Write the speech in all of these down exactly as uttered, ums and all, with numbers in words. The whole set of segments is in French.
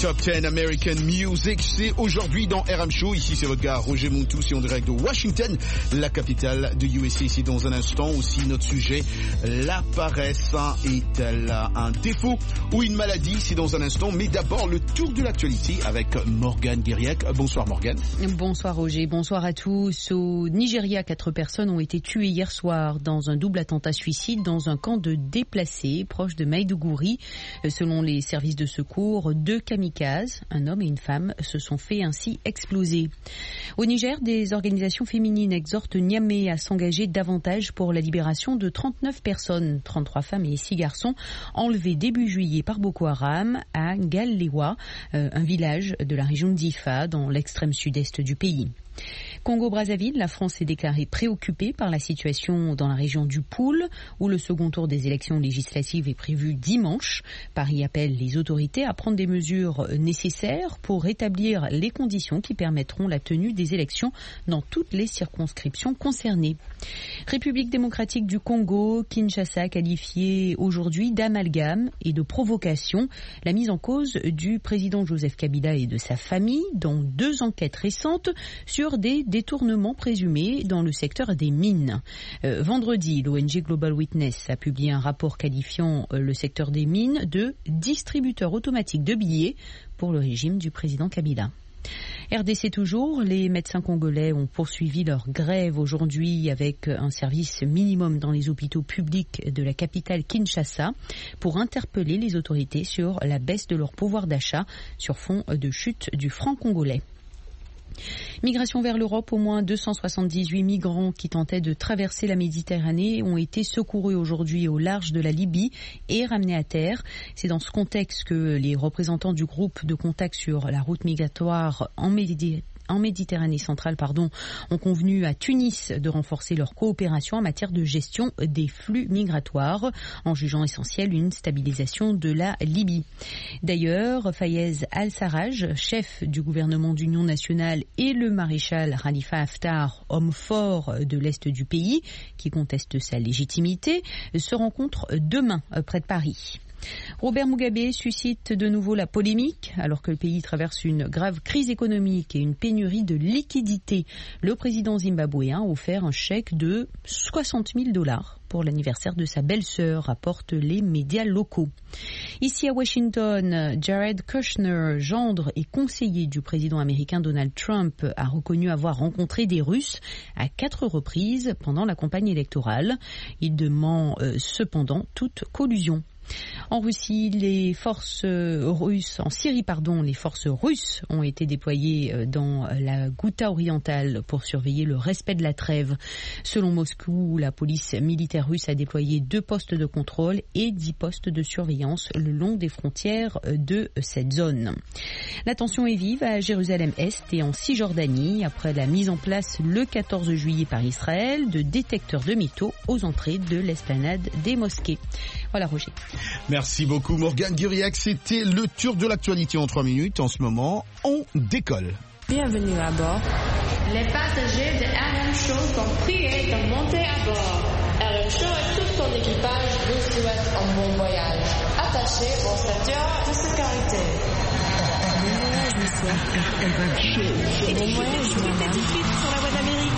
Top dix American Music, c'est aujourd'hui dans R M Show. Ici c'est votre gars Roger Montou, c'est en direct de Washington, la capitale de U S A. Ici dans un instant aussi notre sujet, la paresse est-elle un défaut ou une maladie? C'est dans un instant, mais d'abord le tour de l'actualité avec Morgane Guiriac. Bonsoir Morgane. Bonsoir Roger, bonsoir à tous. Au Nigeria, quatre personnes ont été tuées hier soir dans un double attentat suicide dans un camp de déplacés proche de Maïdougouri. Selon les services de secours, deux kamikazes, un homme et une femme, se sont fait ainsi exploser. Au Niger, des organisations féminines exhortent Niamey à s'engager davantage pour la libération de trente-neuf personnes, trente-trois femmes et six garçons, enlevés début juillet par Boko Haram à Galewa, un village de la région d'Ifa, dans l'extrême sud-est du pays. Congo-Brazzaville, la France est déclarée préoccupée par la situation dans la région du Poul, où le second tour des élections législatives est prévu dimanche. Paris appelle les autorités à prendre des mesures nécessaires pour rétablir les conditions qui permettront la tenue des élections dans toutes les circonscriptions concernées. République démocratique du Congo, Kinshasa qualifiée aujourd'hui d'amalgame et de provocation la mise en cause du président Joseph Kabila et de sa famille dans deux enquêtes récentes sur des détournements présumés dans le secteur des mines. Euh, vendredi, l'O N G Global Witness a publié un rapport qualifiant euh, le secteur des mines de distributeur automatique de billets pour le régime du président Kabila. R D C toujours, les médecins congolais ont poursuivi leur grève aujourd'hui avec un service minimum dans les hôpitaux publics de la capitale Kinshasa pour interpeller les autorités sur la baisse de leur pouvoir d'achat sur fond de chute du franc congolais. Migration vers l'Europe, au moins deux cent soixante-dix-huit migrants qui tentaient de traverser la Méditerranée ont été secourus aujourd'hui au large de la Libye et ramenés à terre. C'est dans ce contexte que les représentants du groupe de contact sur la route migratoire en Méditerranée en Méditerranée centrale, pardon, ont convenu à Tunis de renforcer leur coopération en matière de gestion des flux migratoires, en jugeant essentielle une stabilisation de la Libye. D'ailleurs, Fayez Al-Sarraj, chef du gouvernement d'union nationale, et le maréchal Khalifa Haftar, homme fort de l'est du pays, qui conteste sa légitimité, se rencontrent demain près de Paris. Robert Mugabe suscite de nouveau la polémique alors que le pays traverse une grave crise économique et une pénurie de liquidités. Le président zimbabwéen a offert un chèque de soixante mille dollars pour l'anniversaire de sa belle-sœur, rapportent les médias locaux. Ici à Washington, Jared Kushner, gendre et conseiller du président américain Donald Trump, a reconnu avoir rencontré des Russes à quatre reprises pendant la campagne électorale. Il demande euh, cependant toute collusion. En Russie, les forces russes, en Syrie, pardon, les forces russes ont été déployées dans la Ghouta orientale pour surveiller le respect de la trêve. Selon Moscou, la police militaire russe a déployé deux postes de contrôle et dix postes de surveillance le long des frontières de cette zone. La tension est vive à Jérusalem-Est et en Cisjordanie après la mise en place le quatorze juillet par Israël de détecteurs de métaux aux entrées de l'esplanade des mosquées. Voilà Roger. Merci beaucoup Morgane Guiriac, c'était le tour de l'actualité en trois minutes. En ce moment, on décolle. Bienvenue à bord. Les passagers de R M Show sont priés de monter à bord. R M Show et tout son équipage vous souhaitent un bon voyage. Attachez vos ceintures de sécurité. Bon voyage, madame. Tout de suite sur la voie d'Amérique.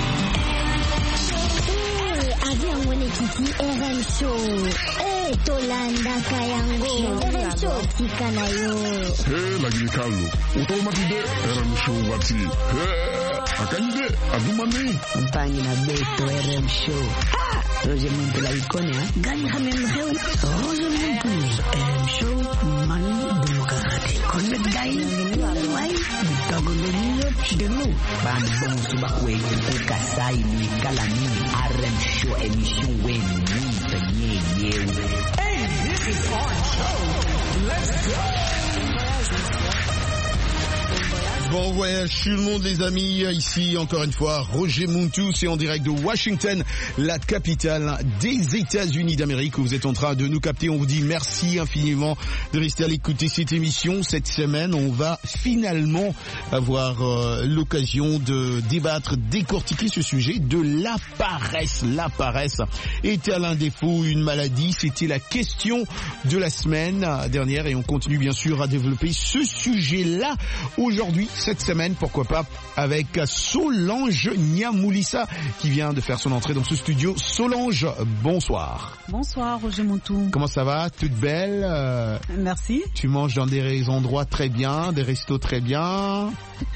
Avion Wenekiti R M Show. Eh, Tolanda Kayango. R M Show Tikanayo. Eh, lagi kalu. Otomatide R M Show wati. Eh, akanyide adumani. Mpangi na beto R M Show. Ha! Roger Montu la icone, ha? Gani hamem reu. Roger Montu. R M Show mani demokrati. Konet gai. Wai. Bitago leniyo. Denu. Bani bon subakwe. Ukasai ni kalani. R M Show emission wen. Ni penye yewe. Hey, this is our show. Let's go. Bon voyage tout le monde les amis, ici encore une fois Roger Montou, c'est en direct de Washington, la capitale des États-Unis d'Amérique où vous êtes en train de nous capter. On vous dit merci infiniment de rester à l'écouter cette émission. Cette semaine, on va finalement avoir euh, l'occasion de débattre, décortiquer ce sujet de la paresse. La paresse est-elle un défaut, une maladie? C'était la question de la semaine dernière et on continue bien sûr à développer ce sujet-là aujourd'hui. Cette semaine, pourquoi pas, avec Solange Niamoulissa qui vient de faire son entrée dans ce studio. Solange, bonsoir. Bonsoir, Roger Montou. Comment ça va? Toute belle? euh, Merci. Tu manges dans des endroits très bien, des restos très bien.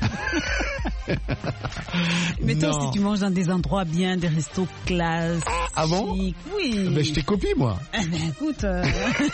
Mais toi Non. aussi, tu manges dans des endroits bien, des restos classe. Ah bon? Oui. Ben, je t'ai copié, moi. Eh ben, écoute, euh...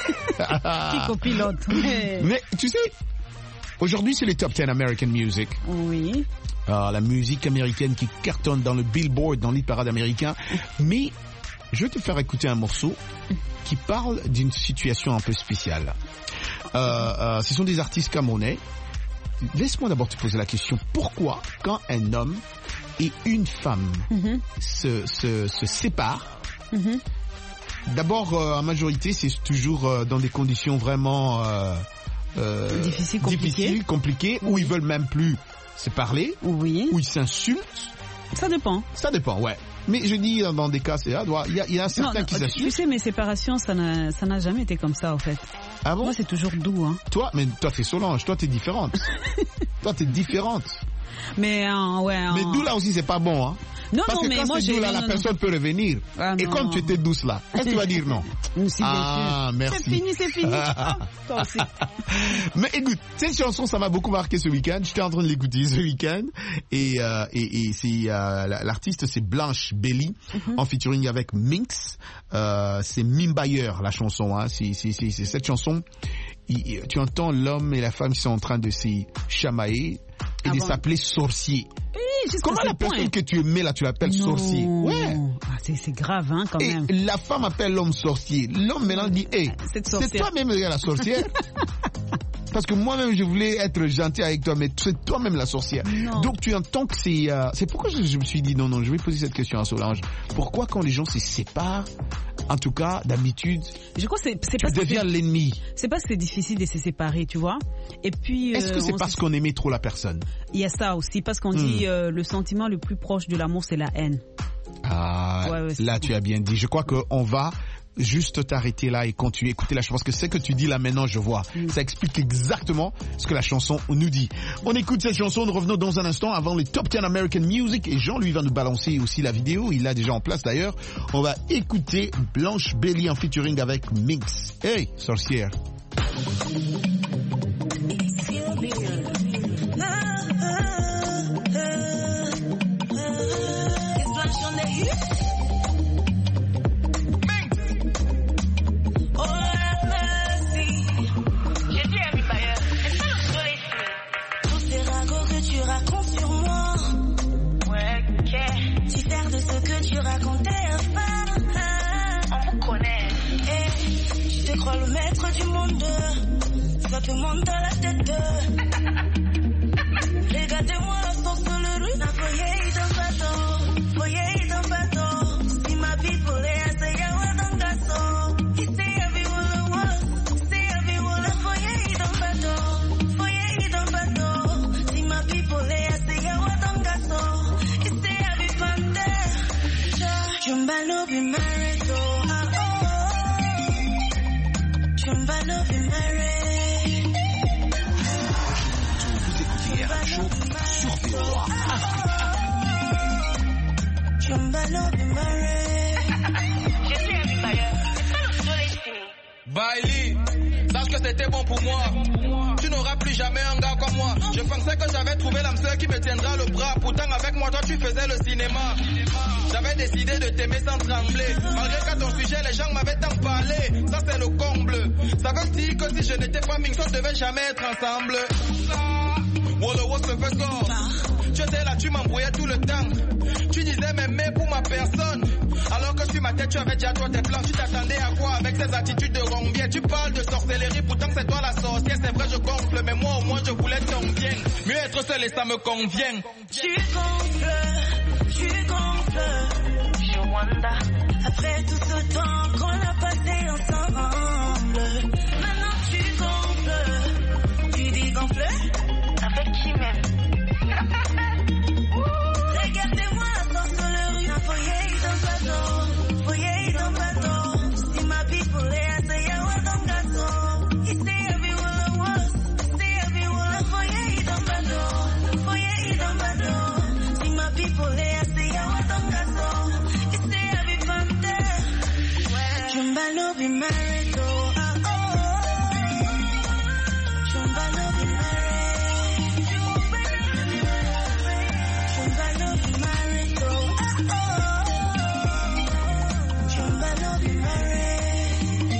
qui copie l'autre? Mais... Mais tu sais, aujourd'hui c'est les Top dix American Music. Oui. Ah, la musique américaine qui cartonne dans le Billboard, dans les parades américains. Mais je vais te faire écouter un morceau qui parle d'une situation un peu spéciale. Euh, euh, ce sont des artistes camerounais. Laisse-moi d'abord te poser la question. Pourquoi, quand un homme et une femme Mm-hmm. se, se, se séparent, Mm-hmm. d'abord, euh, en majorité, c'est toujours euh, dans des conditions vraiment euh, euh, Difficile, compliqué. difficiles, compliquées, où ils veulent même plus se parler, Oui. où ils s'insultent. Ça dépend. Ça dépend, ouais. Mais je dis, dans des cas, c'est là, il y, a- il y a certains Non, non, qui tu s'insultent. sais, mes séparations, ça n'a, ça n'a jamais été comme ça, en fait. Ah bon? Moi, c'est toujours doux, hein. Toi, mais toi, t'es Solange, toi, t'es différente. toi, t'es différente. Mais, euh, ouais. Mais euh, d'où là aussi, c'est pas bon, hein. Non, Parce non, que mais quand moi, c'est j'ai. doux là, non, la non, personne peut revenir. Ah, Et non. comme tu étais douce là, est-ce que tu vas dire non? non. Si, bien Ah, sûr. merci. C'est fini, c'est fini. Ah, toi aussi. Mais écoute, cette chanson, ça m'a beaucoup marqué ce week-end. J'étais en train de l'écouter ce week-end. Et, euh, et, et c'est, euh, l'artiste, c'est Blanche Belly, Mm-hmm. en featuring avec Minx. Euh, c'est Mimbayer, la chanson, hein. C'est, c'est, c'est, c'est cette chanson. Il, tu entends l'homme et la femme qui sont en train de se chamailler et Ah de bon? s'appeler sorcier. Oui, jusqu'à Comment ce la point. personne que tu aimais là, tu l'appelles sorcier? Ouais. Ah, c'est, c'est grave, hein, quand Et même. la femme appelle l'homme sorcier. L'homme maintenant dit, hey, Cette c'est sorcière. toi-même la sorcière. Parce que moi-même je voulais être gentil avec toi, mais c'est toi-même la sorcière. Non. Donc tu entends que c'est... Euh, c'est pourquoi je, je me suis dit, non, non, je vais poser cette question à Solange. Pourquoi quand les gens se séparent, en tout cas, d'habitude, Je crois que c'est, c'est tu parce que deviens c'est, l'ennemi? c'est parce que c'est difficile de se séparer, tu vois. Et puis. Est-ce que euh, c'est on parce se- qu'on aimait trop la personne? Il y a ça aussi, parce qu'on Hmm. dit euh, le sentiment le plus proche de l'amour, c'est la haine. Ah, Ouais, ouais, c'est là bon. tu as bien dit. Je crois qu'on va juste t'arrêter là et continuer à écouter la chanson. Parce que ce que tu dis là maintenant, je vois. Mm. Ça explique exactement ce que la chanson nous dit. On écoute cette chanson, nous revenons dans un instant avant les Top dix American Music. Et Jean, lui, va nous balancer aussi la vidéo. Il l'a déjà en place d'ailleurs. On va écouter Blanche Belly en featuring avec Minx. Hey, sorcière. Tous ces ragots que tu racontes sur moi. Ouais, ok. Tu sers de ce que tu racontais avant. On vous connaît. Et tu te crois le maître du monde. Ça te monte dans la tête. Regardez-moi, sorcellerie. La foyer dans bateau. Foyer dans bateau. Si ma people est assez yawa dans le garçon. Il sait à vivre le was. C'est à vivre le foyer dans bateau. Foyer dans bateau. Si ma people est assez yawa dans le garçon. Il sait à vivre panther. Jumba no be married, oh, ah, oh. Jumba no be married. Vous écoutez R M Show sur V O A. Jumba no be married. Bailey, sache que c'était bon pour moi. Tu n'auras plus jamais un gars comme moi. Je pensais que j'avais trouvé l'âme sœur qui me tiendra le bras. Pourtant avec moi toi tu faisais le cinéma. J'avais décidé de t'aimer sans trembler. Malgré qu'à ton sujet les gens m'avaient tant parlé. Ça c'est le comble. Ça veut dire que si je n'étais pas Minx, on devait jamais être ensemble. Wolo wo se fait sort. Tu étais là, tu m'embrouillais tout le temps. Tu disais m'aimer pour ma personne. Alors que sur ma ma tête, tu avais déjà toi tes plans. Tu t'attendais à quoi avec ces attitudes de rongbier? Tu parles de sorcellerie, pourtant c'est toi la sorcière. C'est vrai, je gonfle, mais moi au moins je voulais ton bien. Mieux être seul et ça me convient. Tu gonfles, tu gonfles. Je wonder. Après tout ce temps qu'on a passé ensemble, maintenant tu gonfles. Tu dis gonfler? Avec qui même? Regardez-moi la sorcellerie. Un foyer dans bateau, foyer dans bateau. Si ma people est assez yawa dans gâteau. He say everywhere I was, say everywhere. Un foyer dans bateau, foyer dans bateau. Si ma people est assez yawa dans gâteau. He say every femme there. Chumbalo be married, oh, ah, oh. Chumbalo be married. Chumbalo be married, oh, ah, oh. Chumbalo be married.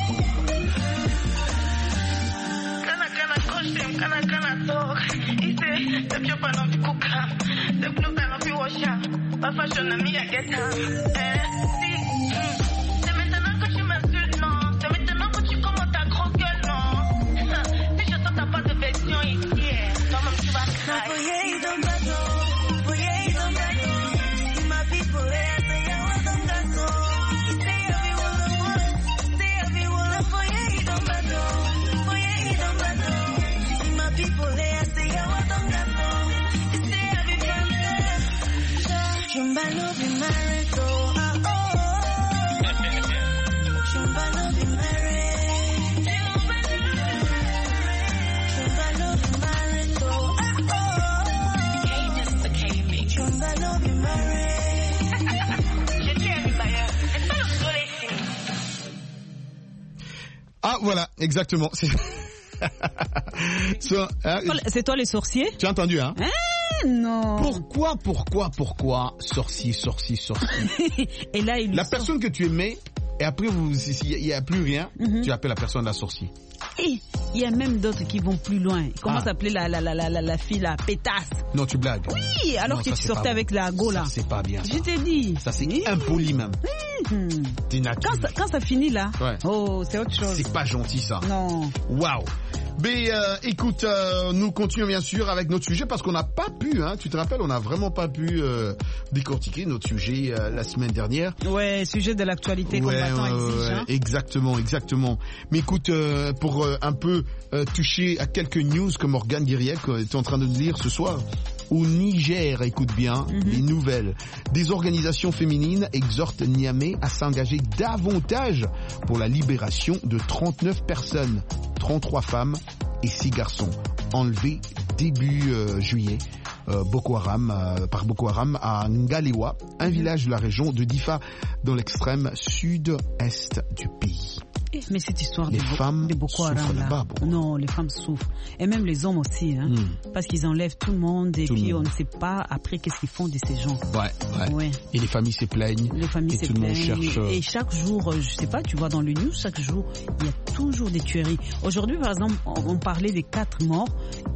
Kana kana coach them, kana kana talk. He say the job I love cook up, the blue I love wash up. My fashion and me I get up. Eh, see, mm. C'est maintenant que tu m'insultes, non. C'est maintenant que tu commences ta grosse gueule, non. Si je sens t'as pas de version ici, toi-même tu vas craquer. Foyer dans bateau, foyer dans bateau. Si ma people est assez yawa dans gâteau. Say everyone I want, say everyone. Un foyer dans bateau, foyer dans bateau. Si ma people est assez yawa dans gâteau. Say everyone there. Chumbalo be married, oh, ah, oh. Chumbalo be married. Chumbalo be married, oh, ah, oh. Chumbalo be married. Je tiens, d'ailleurs. C'est pas le soleil ici. Ah voilà, exactement. C'est So, hein, C'est toi les sorciers? tu as entendu, hein? Ah non. Pourquoi, pourquoi, pourquoi sorcier, sorcier, sorcier? Et là, il lui La sort- personne que tu aimais, et après, vous, s'il n'y a plus rien, Mhm. tu appelles la personne la sorcier. Et il y a même d'autres qui vont plus loin. Comment Ah. s'appelait la, la, la, la, la, la fille, la pétasse? Non, tu blagues. Oui, alors Non, que ça, tu c'est sortais pas avec bon. la go là. Ça, c'est pas bien. Ça, Je t'ai dit. Ça, c'est Oui. impoli même. Mhm. T'es nature. Quand ça, quand ça finit là, Ouais. oh, c'est autre chose. C'est pas gentil, ça. Non. Waouh. Mais euh, écoute, euh, nous continuons bien sûr avec notre sujet parce qu'on n'a pas pu, hein, tu te rappelles, on n'a vraiment pas pu euh, décortiquer notre sujet euh, la semaine dernière. Ouais, sujet de l'actualité Ouais, combattant ouais, exige. ouais, Hein. exactement, exactement. Mais écoute, euh, pour euh, un peu euh, toucher à quelques news que Morgane Guiriec euh, est en train de nous dire ce soir. Au Niger, écoute bien, Mhm. les nouvelles. Des organisations féminines exhortent Niamey à s'engager davantage pour la libération de trente-neuf personnes, trente-trois femmes et six garçons, enlevés début euh, juillet euh, Boko Haram, euh, par Boko Haram à Ngalewa, un village de la région de Difa, dans l'extrême sud-est du pays. Eh, Mais cette histoire Les de, Bo- femmes de Boko Haram souffrent là, là-bas, beaucoup. non, les femmes souffrent. Et même les hommes aussi, hein, Hmm. parce qu'ils enlèvent tout le monde et Tout le puis on monde. ne sait pas après qu'est-ce qu'ils font de ces gens. Ouais, ouais. Ouais. Et les familles se plaignent. Les familles Et se tout le monde plaignent. cherche, euh, Et chaque jour, euh, je sais pas, tu vois dans le news, chaque jour, il y a toujours des tueries. Aujourd'hui, par exemple, on, on parlait des quatre morts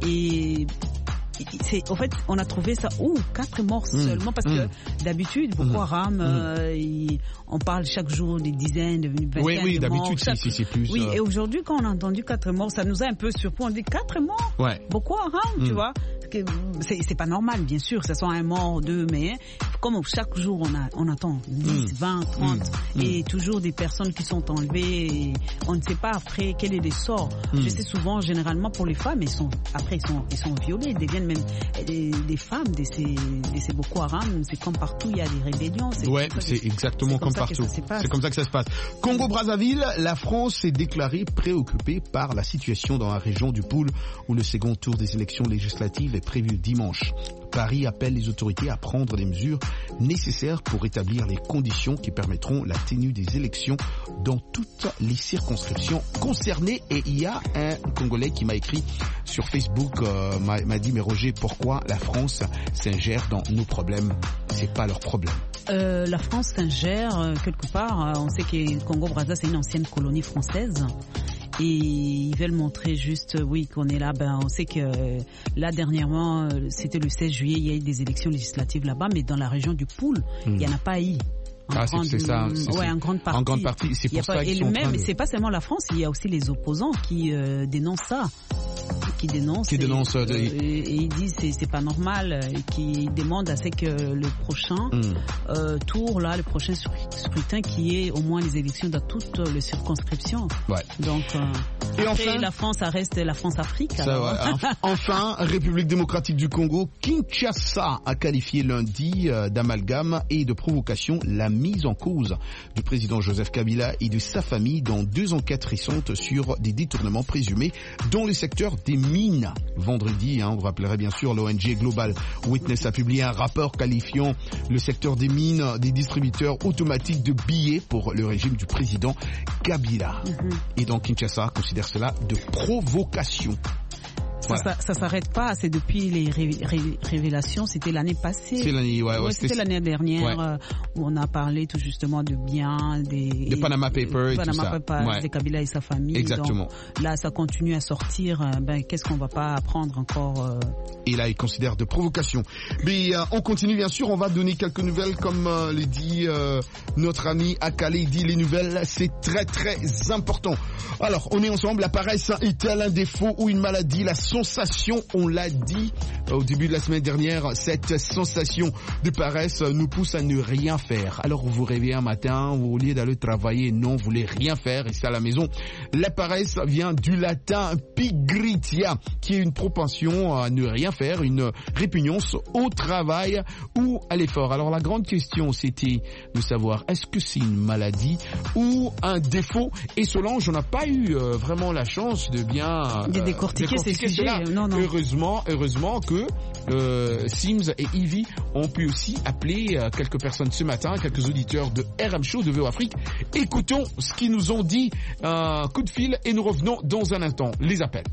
et c'est, en fait, on a trouvé ça, ouh, quatre morts Mm. seulement parce Mm. que d'habitude, Boko Mm. Haram, euh, il- on parle chaque jour des dizaines, de vingtaines Oui, oui, de morts. d'habitude, Chaque- c'est- c'est plus, Oui, euh, et aujourd'hui, quand on a entendu quatre morts, ça nous a un peu surpris. On dit quatre morts. Ouais. Boko Haram, Mm. tu vois. Que C'est, c'est pas normal, bien sûr, ce sont un mort, deux, mais comme chaque jour on, a, on attend dix, Mm. vingt, trente, Mm. et toujours des personnes qui sont enlevées, et on ne sait pas après quel est le sort. Mm. Je sais souvent, généralement pour les femmes, ils sont, après ils sont, ils sont violés, ils deviennent même des, des femmes de ces, de ces Boko Haram. C'est comme partout, il y a des rébellions. C'est Ouais, comme ça c'est que- exactement c'est comme, ça que partout. ça se passe. C'est comme ça que ça se passe. Congo-Brazzaville, la France s'est déclarée préoccupée par la situation dans la région du Poul où le second tour des élections législatives est prévu dimanche. Paris appelle les autorités à prendre les mesures nécessaires pour établir les conditions qui permettront la tenue des élections dans toutes les circonscriptions concernées. Et il y a un Congolais qui m'a écrit sur Facebook, euh, m'a, m'a dit, mais Roger, pourquoi la France s'ingère dans nos problèmes? C'est pas leur problème. Euh, la France s'ingère euh, quelque part. Euh, on sait que Congo-Brazza, c'est une ancienne colonie française. Et ils veulent montrer juste, euh, oui, qu'on est là. Ben, on sait que euh, là, dernièrement, euh, c'était le seize juillet, il y a eu des élections législatives là-bas, mais dans la région du Poul, il Mm. n'y en a pas eu. En ah, grande, c'est ça. C'est, ouais, en grande partie. En grande partie, c'est pour ça pas, qu'ils et sont même, en train de... c'est pas seulement la France, il y a aussi les opposants qui euh, dénoncent ça. Qui dénoncent, qui et, dénoncent euh, de... et, et ils disent c'est c'est pas normal, et qui demandent à ce que le prochain mm. euh, tour là, le prochain scrutin, qui est au moins les élections dans toutes les circonscriptions. Ouais. Donc euh, et après, enfin, la France, ça reste la France-Afrique. Ça, ouais. Enfin, République démocratique du Congo, Kinshasa a qualifié lundi euh, d'amalgame et de provocation la mise en cause du président Joseph Kabila et de sa famille dans deux enquêtes récentes sur des détournements présumés dans le secteur des mines. Vendredi, hein, on vous rappellerait bien sûr, l'O N G Global Witness a publié un rapport qualifiant le secteur des mines des distributeurs automatiques de billets pour le régime du président Kabila. Mm-hmm. Et donc Kinshasa considère cela de provocation. Ça, voilà. ça, ça s'arrête pas, c'est depuis les ré, ré, révélations, c'était l'année passée. C'est l'année, ouais, ouais, ouais, c'était, c'était l'année dernière ouais. euh, où on a parlé tout justement de biens, des, des Panama Papers et Panama tout ça. Papers, ouais. de Kabila et sa famille. Exactement. Donc, là, ça continue à sortir. Euh, ben, qu'est-ce qu'on va pas apprendre encore euh... Et là, il considère de provocation. Mais euh, on continue, bien sûr. On va donner quelques nouvelles, comme euh, le dit euh, notre ami Akale. Il dit les nouvelles, c'est très très important. Alors, on est ensemble. La paresse est-elle un défaut ou une maladie? La sensation, on l'a dit euh, au début de la semaine dernière, cette sensation de paresse nous pousse à ne rien faire. Alors, vous vous réveillez un matin, au lieu d'aller travailler, non, vous voulez rien faire, restez à la maison. La paresse vient du latin pigritia, qui est une propension à ne rien faire, une répugnance au travail ou à l'effort. Alors, la grande question, c'était de savoir, est-ce que c'est une maladie ou un défaut? Et Solange, on n'a pas eu euh, vraiment la chance de bien euh, de décortiquer, décortiquer ces sujets. Non, non. Heureusement, heureusement que euh, Sims et Ivy ont pu aussi appeler euh, quelques personnes ce matin, quelques auditeurs de R M Show de V O Afrique. Écoutons ce qu'ils nous ont dit, un coup de fil, et nous revenons dans un instant. Les appels.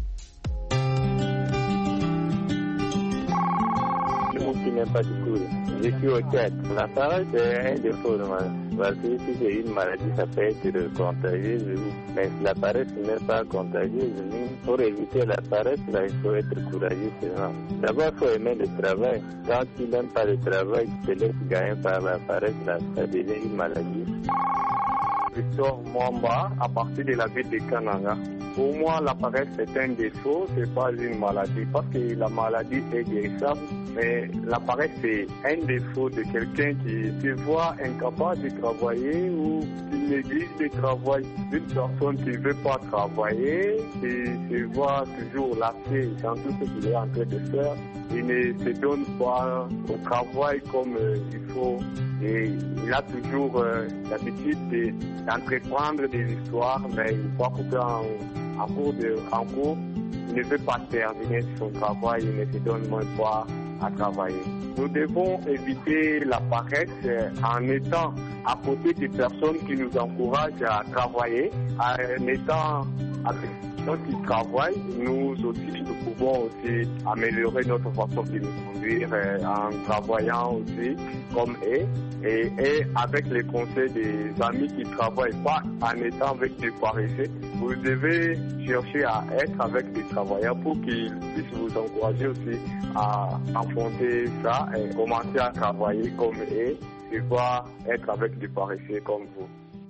Qui n'aime pas du tout. Je suis au tête. La parole, c'est un défaut de mal. Parce que si c'est une maladie, ça peut être contagieuse. Mais la paresse n'est pas contagieuse. Pour éviter la paresse, là, il faut être courageux. D'abord, il faut aimer le travail. Quand tu n'aimes pas le travail, tu te laisses gagner par la paresse, là, ça devient une maladie. Victor Mwamba, à partir de la ville de Kananga. Pour moi, la paresse est un défaut, c'est pas une maladie, parce que la maladie est guérissable, mais la paresse c'est un défaut de quelqu'un qui se voit incapable de travailler ou qui néglige le travail d'une personne qui ne veut pas travailler, qui se voit toujours lassé dans tout ce qu'il est en train de faire. Il ne se donne pas au travail comme euh, il faut et il a toujours euh, l'habitude de, d'entreprendre des histoires, mais une fois qu'en en cours de en cours, il ne veut pas terminer son travail, il ne se donne même pas à travailler. Nous devons éviter la paresse euh, en étant à côté des personnes qui nous encouragent à travailler, en étant avec les gens qui travaillent. Nous aussi, nous pouvons aussi améliorer notre façon de nous conduire euh, en travaillant aussi comme eux et, et avec les conseils des amis qui ne travaillent pas en étant avec des paresseux. Vous devez chercher à être avec des travailleurs pour qu'ils puissent vous encourager aussi à affronter ça et commencer à travailler comme eux et voir être avec des paresseux comme vous.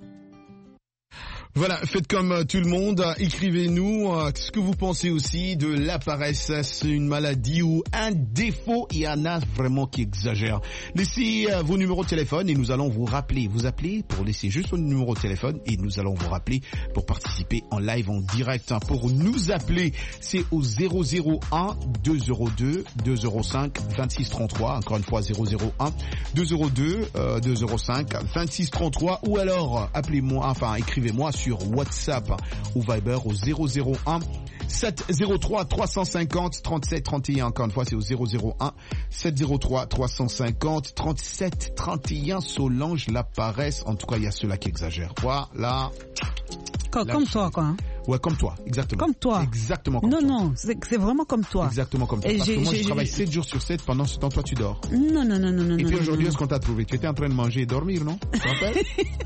Voilà, faites comme tout le monde, écrivez-nous euh, ce que vous pensez aussi de la paresse, c'est une maladie ou un défaut. Il y en a vraiment qui exagèrent. Laissez euh, vos numéros de téléphone et nous allons vous rappeler. Vous appelez pour laisser juste votre numéro de téléphone et nous allons vous rappeler pour participer en live, en direct. Pour nous appeler, c'est au zéro zéro un deux zéro deux deux zéro cinq vingt-six trente-trois. Encore une fois, zéro zéro un deux zéro deux deux zéro cinq vingt-six trente-trois. Ou alors, appelez-moi, enfin, écrivez-moi sur WhatsApp ou Viber au zéro zéro un sept zéro trois trois cent cinquante trente-sept trente et un. Encore une fois, c'est au zéro zéro un sept zéro trois trois cent cinquante trente-sept trente et un. Solange, la paresse. En tout cas, il y a ceux-là qui exagèrent. Voilà. Comme, comme toi, quoi. Hein. Ouais, comme toi, exactement. Comme toi. Exactement comme non, toi. Non, non, c'est, c'est vraiment comme toi. Exactement comme toi. Et Parce j'ai, que moi, j'ai, je travaille j'ai... sept jours sur sept. Pendant ce temps, toi, tu dors. Non, non, non, non, non. Et puis non, aujourd'hui, non. est-ce qu'on t'a trouvé? Tu étais en train de manger et dormir, non? Tu te rappelles?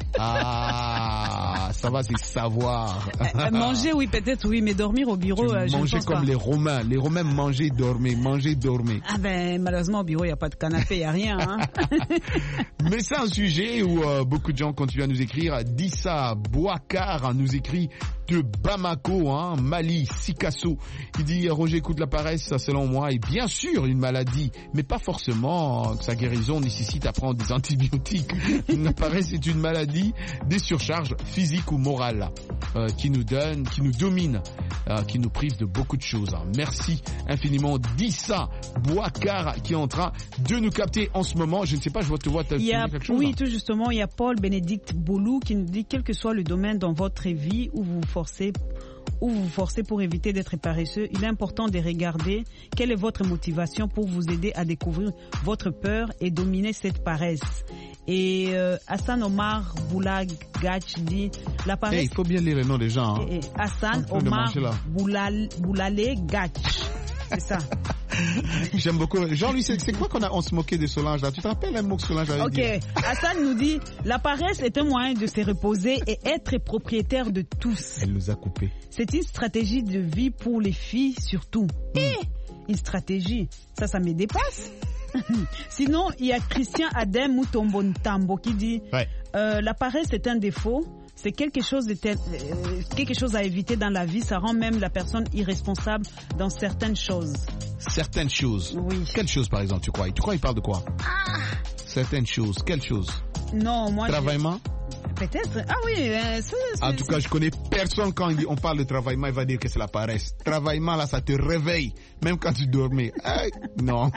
Ah, ça va, c'est savoir. euh, manger, oui, peut-être, oui, mais dormir au bureau, tu euh, je manger ne pense comme pas. les Romains. Les Romains mangeaient, dormaient, mangeaient, dormaient. Ah ben, malheureusement, au bureau, il n'y a pas de canapé, il n'y a rien. Hein. Mais c'est un sujet où euh, beaucoup de gens continuent à nous écrire. Dissa Bouakar nous écrit de Bamako, hein, Mali, Sikasso. Il dit, Roger, écoute, la paresse, ça, selon moi, est bien sûr une maladie, mais pas forcément que sa guérison nécessite à prendre des antibiotiques. La paresse est une maladie, des surcharges physiques ou morales euh, qui nous donnent, qui nous dominent, euh, qui nous privent de beaucoup de choses. Hein. Merci infiniment, Dissa Bouakar, qui est en train de nous capter en ce moment. Je ne sais pas, je vois te voir te il y a, quelque chose. Oui, hein. tout justement, il y a Paul Bénédicte Boulou qui nous dit, quel que soit le domaine dans votre vie où vous forcez ou vous forcez pour éviter d'être paresseux, il est important de regarder quelle est votre motivation pour vous aider à découvrir votre peur et dominer cette paresse. Et euh, Hassan Omar Boulag Gatch dit la paresse. Hey, il faut bien lire les noms des gens. Hein. Et Hassan Omar Boulal, Boulale Gatch. C'est ça. J'aime beaucoup. Jean-Louis, c'est, c'est quoi qu'on a, on se moquait de Solange là? Tu te rappelles un mot que Solange avait dit? Ok. Hassan nous dit, la paresse est un moyen de se reposer et être propriétaire de tous. Elle nous a coupé. C'est une stratégie de vie pour les filles surtout. Mm. Et une stratégie, ça, ça me dépasse. Sinon, il y a Christian Adem Mutombo Ntambo qui dit, ouais. euh, la paresse est un défaut. C'est quelque chose, de tel, euh, quelque chose à éviter dans la vie. Ça rend même la personne irresponsable dans certaines choses. Certaines choses. Oui. Quelles choses, par exemple, tu crois? Tu crois qu'il parle de quoi? Ah. Certaines choses. Quelles choses? Non, moi. Travaillement? Je... Peut-être. Ah oui. Euh, c'est, c'est, en tout cas, je connais personne quand on parle de travaillement, il va dire que c'est la paresse. Travaillement, là, ça te réveille, même quand tu dormais. Eh, non.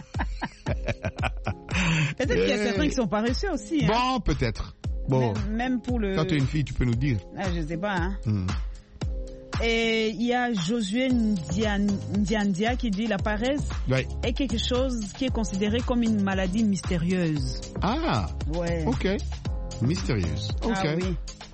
Peut-être qu'il y a certains qui sont paresseux aussi. Hein. Bon, peut-être. Bon, même, même pour le... Quand tu es une fille, tu peux nous dire. Ah, je sais pas. Hein. Mm. Et il y a Josué Ndiandia qui dit la paresse ouais. est quelque chose qui est considéré comme une maladie mystérieuse. Ah, ouais. Ok. Mystérieuse. Ok. Ah oui.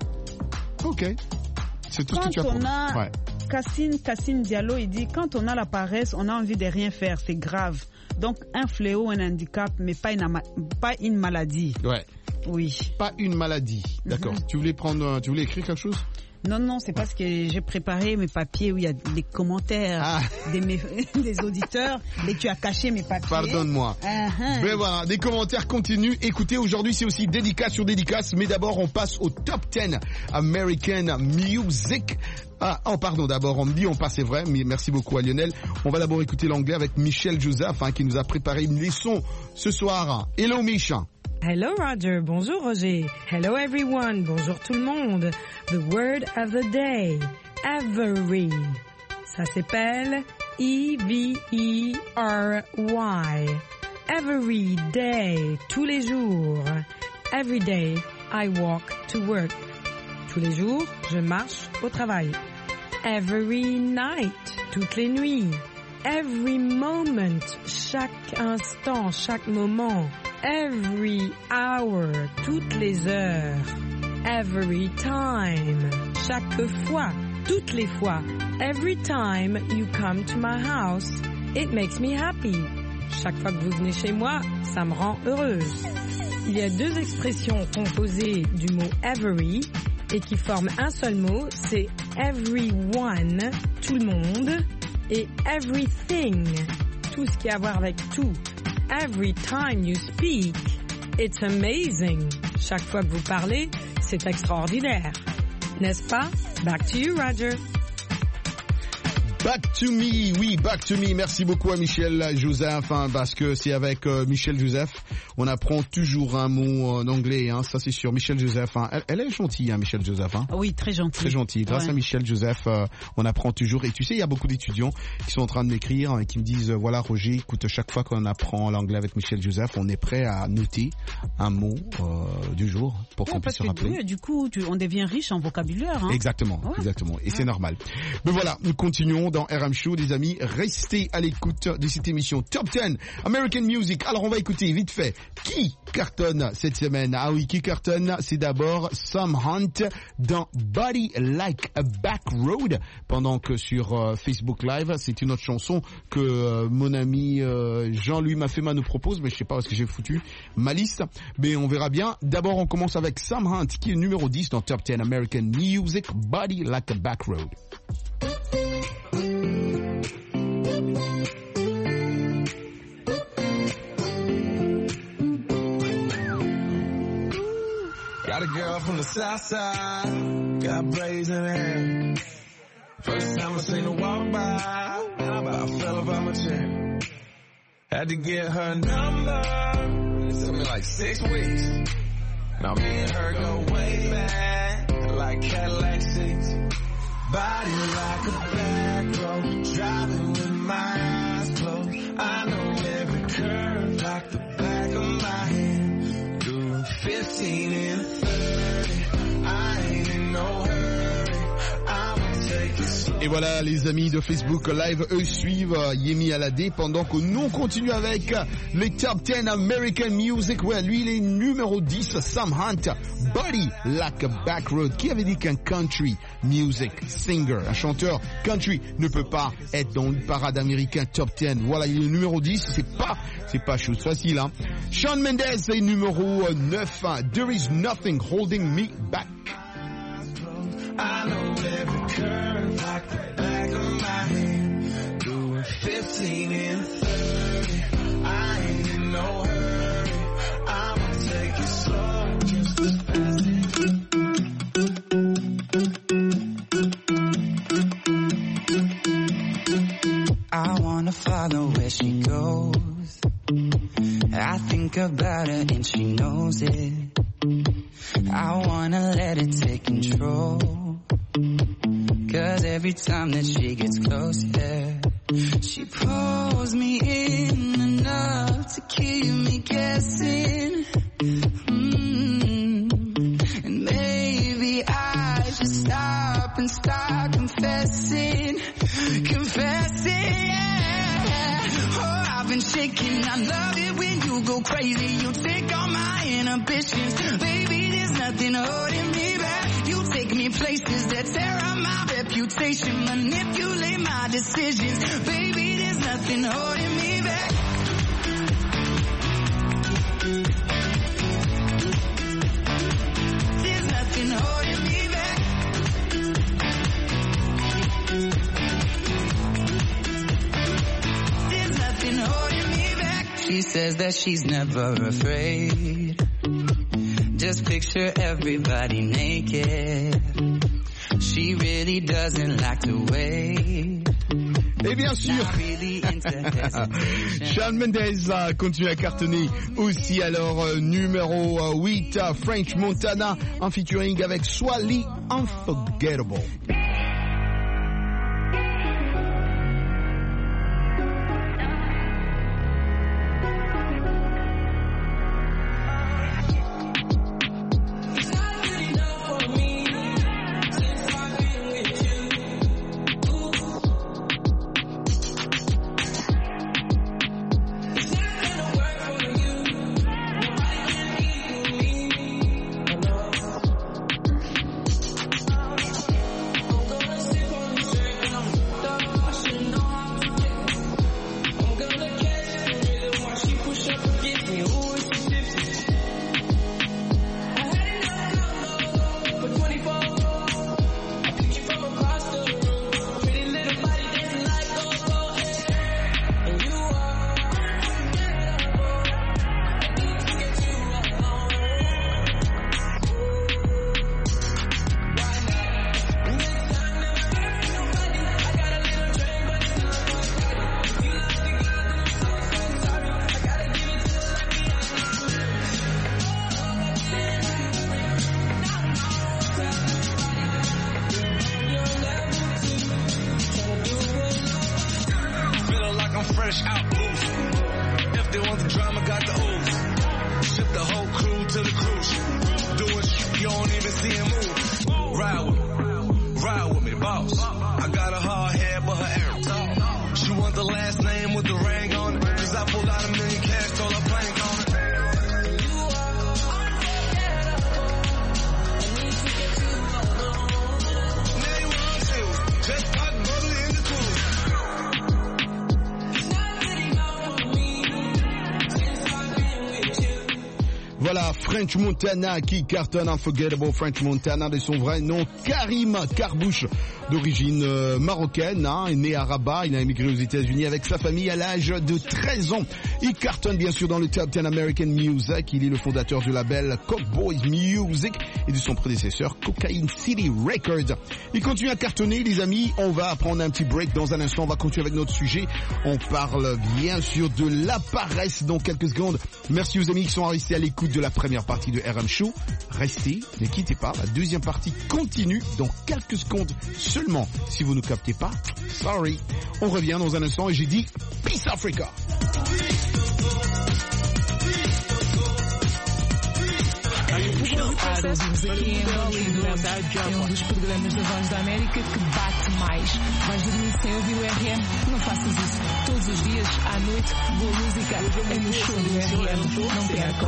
Ok. C'est tout quand ce que tu as on pour... a ouais. Cassine, Cassine Diallo, il dit quand on a la paresse, on a envie de rien faire, c'est grave. Donc un fléau, un handicap, mais pas une, pas une maladie. Ouais. Oui. Pas une maladie. D'accord. Mm-hmm. Tu voulais prendre, tu voulais écrire quelque chose? Non, non, c'est parce que j'ai préparé mes papiers où il y a des commentaires ah. des, mes, des auditeurs et tu as caché mes papiers. Pardonne-moi. Uh-huh. Mais voilà, des commentaires continuent. Écoutez, aujourd'hui c'est aussi dédicace sur dédicace, mais d'abord on passe au top dix American Music. Ah, oh pardon, d'abord on me dit, on passe, c'est vrai, mais merci beaucoup à Lionel. On va d'abord écouter l'anglais avec Michel Joseph hein, qui nous a préparé une leçon ce soir. Hello Micha. Hello Roger, bonjour Roger. Hello everyone, bonjour tout le monde. The word of the day, every. Ça s'appelle E V E R Y. Every day, tous les jours. Every day, I walk to work. Tous les jours, je marche au travail. Every night, toutes les nuits. Every moment, chaque instant, chaque moment. Every hour, toutes les heures. Every time, chaque fois, toutes les fois. Every time you come to my house, it makes me happy. Chaque fois que vous venez chez moi, ça me rend heureuse. Il y a deux expressions composées du mot every et qui forment un seul mot, c'est everyone, tout le monde, et everything, tout ce qui a à voir avec tout. Every time you speak, it's amazing. Chaque fois que vous parlez, c'est extraordinaire. N'est-ce pas? Back to you, Roger. Back to me, oui, back to me. Merci beaucoup à Michel Joseph, hein, parce que c'est avec euh, Michel Joseph, on apprend toujours un mot en anglais, hein, ça c'est sûr. Michel Joseph, hein, elle, elle est gentille, hein, Michel Joseph. Hein. Oui, très gentille. Très gentille. Grâce ouais. à Michel Joseph, euh, on apprend toujours. Et tu sais, il y a beaucoup d'étudiants qui sont en train de m'écrire et qui me disent, euh, voilà Roger, écoute, chaque fois qu'on apprend l'anglais avec Michel Joseph, on est prêt à noter un mot euh, du jour pour ouais, qu'on puisse se rappeler. Du coup, tu, on devient riche en vocabulaire. Hein. Exactement, ouais. exactement. Et ouais. c'est normal. Mais voilà, nous continuons dans R M Show, des amis. Restez à l'écoute de cette émission Top dix American Music. Alors, on va écouter vite fait qui cartonne cette semaine. Ah oui, qui cartonne, c'est d'abord Sam Hunt dans Body Like a Back Road, pendant que sur euh, Facebook Live, c'est une autre chanson que euh, mon ami euh, Jean-Louis Mafema nous propose, mais je sais pas parce que j'ai foutu ma liste, mais on verra bien. D'abord, on commence avec Sam Hunt, qui est numéro dix dans Top dix American Music, Body Like a Back Road. Got a girl from the south side, got braids in her hair. First time I seen her walk by, I about fell off my chair. Had to get her number, it took me like six weeks. Now me and her go way back, like Cadillac seats. Body like a back road, driving with my eyes closed. I know every curve like the back of my hand. Doing fifteen and thirty, I ain't in no hurry. I'ma take it slow. Et voilà, les amis de Facebook Live, eux suivent Yemi Alade pendant que nous on continue avec les Top dix American Music. Ouais, lui il est numéro dix, Sam Hunt, Body Like a Back Road. Qui avait dit qu'un country music singer, un chanteur country ne peut pas être dans le parade américain Top dix? Voilà, il est numéro dix, c'est pas, c'est pas chose facile, hein. Shawn Mendes est numéro neuf, There is Nothing Holding Me Back. I know every curve like the back of my hand. Doing fifteen and thirty, I ain't in no hurry. I'ma take it slow, just as fast as I wanna follow where she goes. I think about her and she knows it. I wanna let it take control. Cause every time that she gets closer, she pulls me in enough to keep me guessing. Mm-hmm. And maybe I should stop and start confessing, confessing, yeah. Oh, I've been shaking, I love it when you go crazy. You take all my inhibitions, baby, there's nothing holding me back. You take me places that tear up my reputation, manipulate my decisions, baby, there's nothing holding me back. There's nothing holding me back. There's nothing holding me back. She says that she's never afraid. Just picture everybody naked. She really doesn't like to wait. Et bien sûr, Shawn Mendes continue à cartonner aussi. Alors, euh, numéro huit, French Montana, en featuring avec Swally Unforgettable. French Montana qui cartonne, Unforgettable French Montana de son vrai nom, Karim Karbouch, d'origine euh, marocaine, hein, est né à Rabat, il a émigré aux États-Unis avec sa famille à l'âge de treize ans. Il cartonne bien sûr dans le top dix American Music, il est le fondateur du label Coke Boys Music et de son prédécesseur Cocaine City Records. Il continue à cartonner les amis, on va prendre un petit break dans un instant, on va continuer avec notre sujet, on parle bien sûr de la paresse dans quelques secondes. Merci aux amis qui sont restés à l'écoute de la première partie de R M Show. Restez, ne quittez pas, la deuxième partie continue dans quelques secondes seulement. Si vous ne captez pas, sorry. On revient dans un instant et j'ai dit Peace Africa. É um dos programas da Voz da América que bate mais. Vais dormir sem ouvir o R M? Não faças isso. Todos os dias, à noite, boa música é no show do R M. Não percam.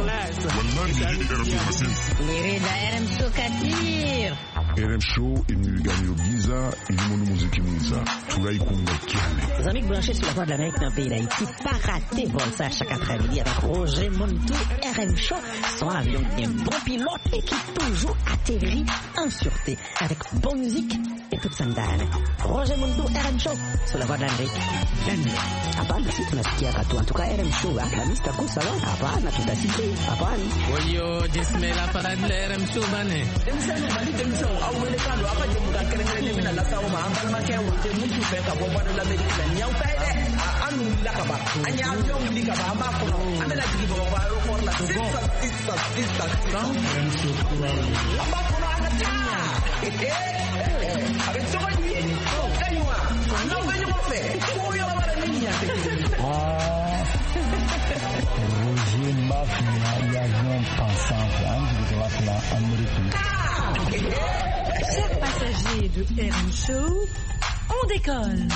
Querida R M Show Katir. R M Show imilingani Giza ilimono muziki mwiza tulai kungakiane. Les amis branchés sur la Voix de l'Amérique dans le pays d'Haïti, pas rater bon ça chaque après-midi avec Roger Montou, R M Show, son avion bien bon pilote et qui toujours atterrit en sûreté avec bonne musique et toute sa dame. Roger Montou, R M Show, sur la Voix de l'Amérique. Hapana, si tunasikia katu. En tout cas, R M Show, Alhamisi taku salon. Hapana, tutasikia. Hapana. Wayo, jisme la parade la R M Show bane. Demsano, bali demsano. Awele kalo, apa jemuka kerengene mina la sawo ma ambal ma kewo. Je mutu fe ka boba de la medina. Nyau pede. Anu la ka ba. Anya avion li ka ba amba ko. Amela digi boba ro ko la. Sisa, sisa, sisa. R M Show kula. Amba ko na ana ta. Eh eh. Avec ce qu'on dit. Oh, kanywa. Non, kanywa fe. Ko yo ba de niya. Ah. Roger Mafia, il y a un pensant, je vais voir là, Amérique. Chers passagers de R M Show, on décolle.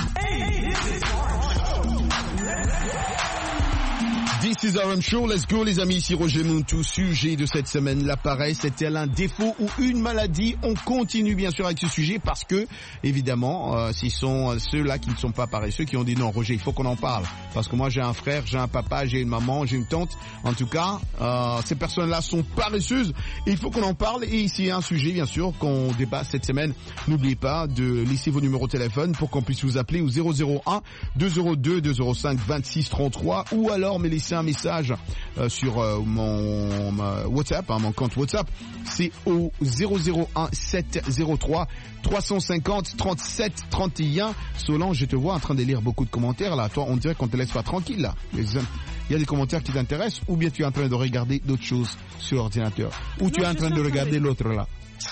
This is R M Show, let's go les amis, ici Roger Montou, sujet de cette semaine, la paresse est-elle un défaut ou une maladie? On continue bien sûr avec ce sujet parce que, évidemment, euh, ce sont ceux-là qui ne sont pas paresseux qui ont dit non Roger, il faut qu'on en parle. Parce que moi j'ai un frère, j'ai un papa, j'ai une maman, j'ai une tante, en tout cas, euh, ces personnes-là sont paresseuses et il faut qu'on en parle. Et ici il y a un sujet bien sûr qu'on débat cette semaine. N'oubliez pas de laisser vos numéros de téléphone pour qu'on puisse vous appeler au zéro zéro un deux zéro deux deux zéro cinq vingt-six trente-trois ou alors me laisser un message euh, sur euh, mon euh, WhatsApp, hein, mon compte WhatsApp, c'est au zéro zéro un sept zéro trois trois cent cinquante trente-sept trente et un. Solange, je te vois en train de lire beaucoup de commentaires là. Toi, on dirait qu'on te laisse pas tranquille là. Il y a des commentaires qui t'intéressent ou bien tu es en train de regarder d'autres choses sur l'ordinateur ou non, tu es en train de regarder l'autre là.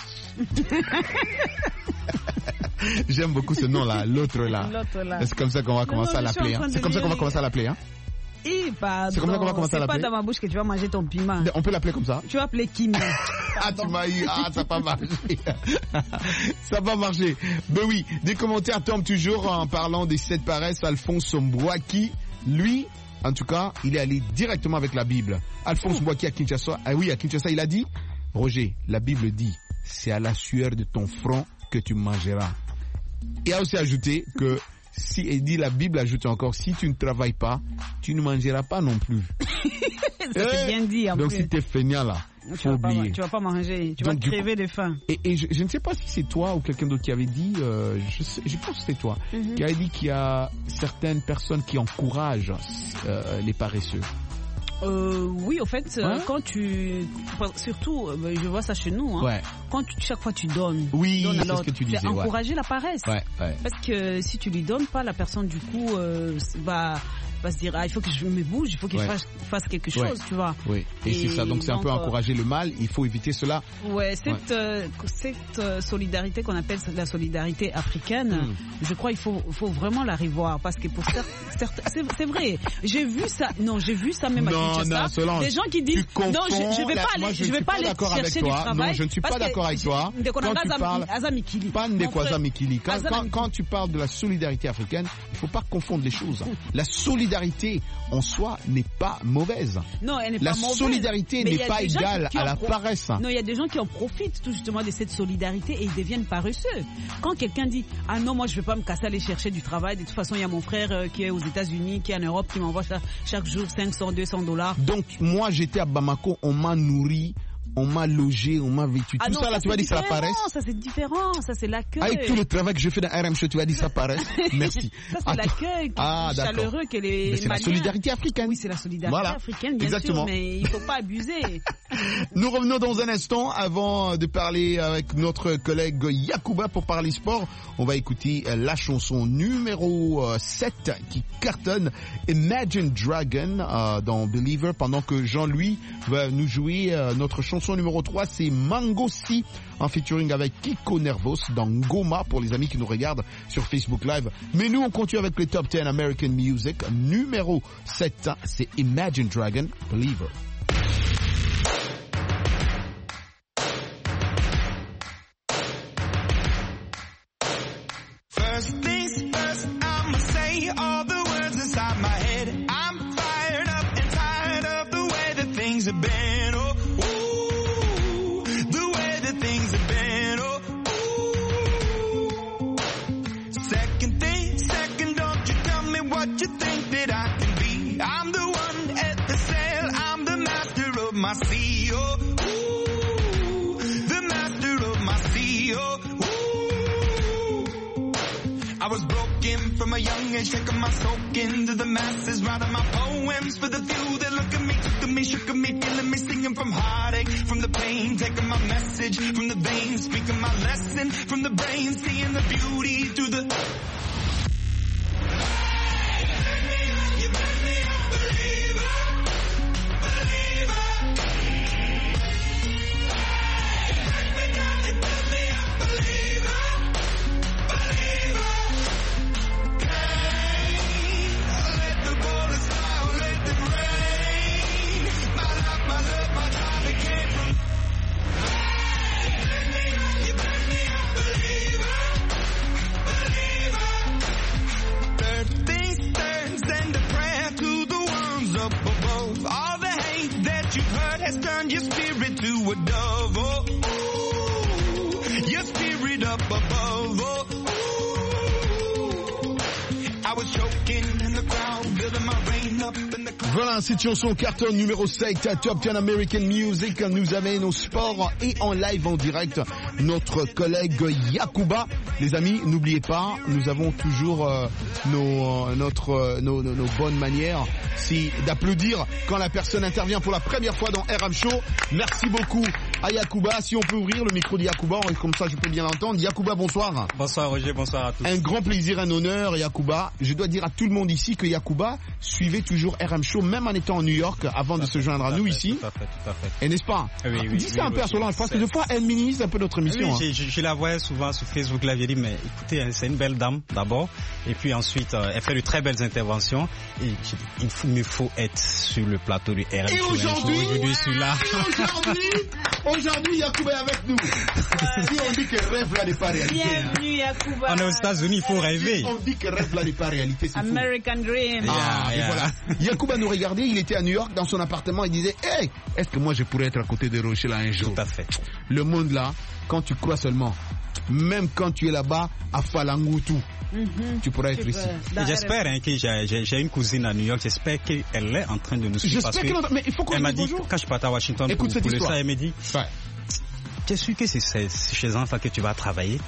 J'aime beaucoup ce nom là, l'autre là. L'autre là. C'est comme ça qu'on va commencer non, non, à l'appeler. Hein. C'est comme ça qu'on va commencer à l'appeler. Hein. Eh, pardon. C'est comme ça qu'on va commencer à l'appeler. C'est pas dans ma bouche que tu vas manger ton piment. On peut l'appeler comme ça. Tu vas appeler Kim. Ah, tu m'as eu. Ah, ça n'a pas marché. Ça n'a pas marché. Ben oui, des commentaires tombent toujours en parlant des sept paresses. Alphonse Mbouaki, lui, en tout cas, il est allé directement avec la Bible. Alphonse Mbouaki à Kinshasa. Ah oui, à Kinshasa, il a dit, Roger, la Bible dit, c'est à la sueur de ton front que tu mangeras. Il a aussi ajouté que si, il dit, la Bible ajoute encore, si tu ne travailles pas, tu ne mangeras pas non plus. C'est bien dit, en donc plus. si t'es feignant là, tu faut vas oublier. Pas, tu vas pas manger, tu donc, vas crever coup, de faim. Et, et je, je ne sais pas si c'est toi ou quelqu'un d'autre qui avait dit, euh, je, sais, je pense que c'est toi, mm-hmm. qui avait dit qu'il y a certaines personnes qui encouragent euh, les paresseux. Euh, oui, au fait, ouais. euh, quand tu, surtout, euh, je vois ça chez nous, hein, ouais. quand tu, chaque fois tu donnes, oui, donnes à c'est ce que tu disais, c'est encourager ouais. la paresse. Ouais, ouais. Parce que si tu lui donnes pas, la personne du coup euh, va va se dire ah il faut que je me bouge, il faut qu'il ouais. fasse, fasse quelque chose, ouais. tu vois. Oui. Et, et c'est ça, donc c'est donc, un peu encourager le mal, il faut éviter cela. Ouais, cette ouais. Euh, cette euh, solidarité qu'on appelle la solidarité africaine, mm. je crois il faut faut vraiment la revoir parce que pour certains, c'est, c'est vrai, j'ai vu ça, non j'ai vu ça même à Kinshasa, des gens qui disent non je, je vais pas aller, je, je vais pas aller chercher du travail. Non, je ne suis pas d'accord avec toi. Quand tu parles, pas Mikili. Quand tu parles de la solidarité africaine, il faut pas confondre les choses. La solidarité en soi n'est pas mauvaise. Non, elle n'est la pas mauvaise. La solidarité n'est pas égale à la pro... paresse. Non, il y a des gens qui en profitent tout justement de cette solidarité et ils deviennent paresseux. Quand quelqu'un dit ah non moi je vais pas me casser aller chercher du travail, de toute façon il y a mon frère euh, qui est aux États-Unis, qui est en Europe, qui m'envoie chaque, chaque jour cinq cents, deux cents dollars. Donc moi j'étais à Bamako, on m'a nourri on m'a logé, on m'a vêtu. Ah tout non, ça, là, ça, tu vas dire, ça paraît. Ça, c'est différent. Ça, c'est l'accueil. Avec tout le travail que je fais dans R M Show, tu vas dire, ça paraît. Merci. Ça, c'est Attends. l'accueil ah, chaleureux que les Mais c'est la Maliens... solidarité africaine. Oui, c'est la solidarité voilà. africaine, bien Exactement. sûr, mais il ne faut pas abuser. Nous revenons dans un instant avant de parler avec notre collègue Yacouba pour parler sport. On va écouter la chanson numéro sept qui cartonne, Imagine Dragon euh, dans Believer, pendant que Jean-Louis va nous jouer euh, notre chanson numéro trois, c'est Mango Si en featuring avec Kiko Nervos dans Ngoma pour les amis qui nous regardent sur Facebook Live. Mais nous on continue avec le top dix American Music. Numéro sept, c'est Imagine Dragon, Believer. First things first, I'ma say all the words inside my head. I'm fired up and tired of the way that things have been. Oh, ooh, the way that things have been. Oh, ooh. Second thing, second, don't you tell me what you think that I can be. I'm the one at the sail, I'm the master of my sea. Oh, ooh, the master of my sea. Oh, I was broken from a young age, taking my soak into the masses, writing my poems for the few that look at me, took at me, shook at me, feeling me, singing from heartache, from the pain, taking my message from the veins, speaking my lesson from the brain, seeing the beauty through the... Turn your spirit to a dove, oh, ooh, your spirit up above, oh, ooh. I was choking in the crowd, building my rain up in the cloud. Voilà, cette chanson carton numéro sept à Top dix American Music nous amène au sport et en live en direct notre collègue Yacouba. Les amis, n'oubliez pas, nous avons toujours euh, nos, notre, euh, nos, nos, nos bonnes manières, c'est d'applaudir quand la personne intervient pour la première fois dans R M Show. Merci beaucoup à Yacouba. Si on peut ouvrir le micro de Yacouba, comme ça je peux bien l'entendre. Yacouba, bonsoir. Bonsoir Roger, bonsoir à tous. Un grand plaisir, un honneur, Yacouba. Je dois dire à tout le monde ici que Yacouba suivait toujours R M Show, même en étant en New York, avant tout de se joindre à nous fait, ici. Tout à fait, tout à fait. Et n'est-ce pas? Oui, oui, Dis oui, ça oui, un peu oui, à Solange, parce que c'est... des fois elle minimise un peu notre émission. Oui, hein. je, je la voyais souvent sur Facebook Live, j'ai dit mais écoutez, c'est une belle dame d'abord, et puis ensuite euh, elle fait de très belles interventions, et j'ai dit, il faut, il faut être sur le plateau du R M Show. Et aujourd'hui, aujourd'hui je suis là. Et aujourd'hui, aujourd'hui Yacouba est avec nous. Si on dit que rêve là n'est pas réalité. Bienvenue Yacouba. On est aux États-Unis, il faut rêver. On dit que rêve là n'est pas réalité, c'est American fou. Dream. Ah, Yeah, et yeah. voilà. Yacouba nous regardait, il était à New York dans son appartement, il disait, hey, est-ce que moi je pourrais être à côté de Rocher là un jour? Tout à fait. Le monde là, quand tu crois seulement, même quand tu es là-bas à Falangutu, mm-hmm. tu pourras être tu ici. Et j'espère hein, que j'ai, j'ai, j'ai une cousine à New York, j'espère qu'elle est en train de nous suivre. J'espère qu'elle, mais il faut qu'on elle m'a dise dit, bonjour. quand je partais à Washington Écoute pour, pour le ça, elle m'a dit, ouais. tu es sûr que c'est, c'est, c'est chez un enfant que tu vas travailler?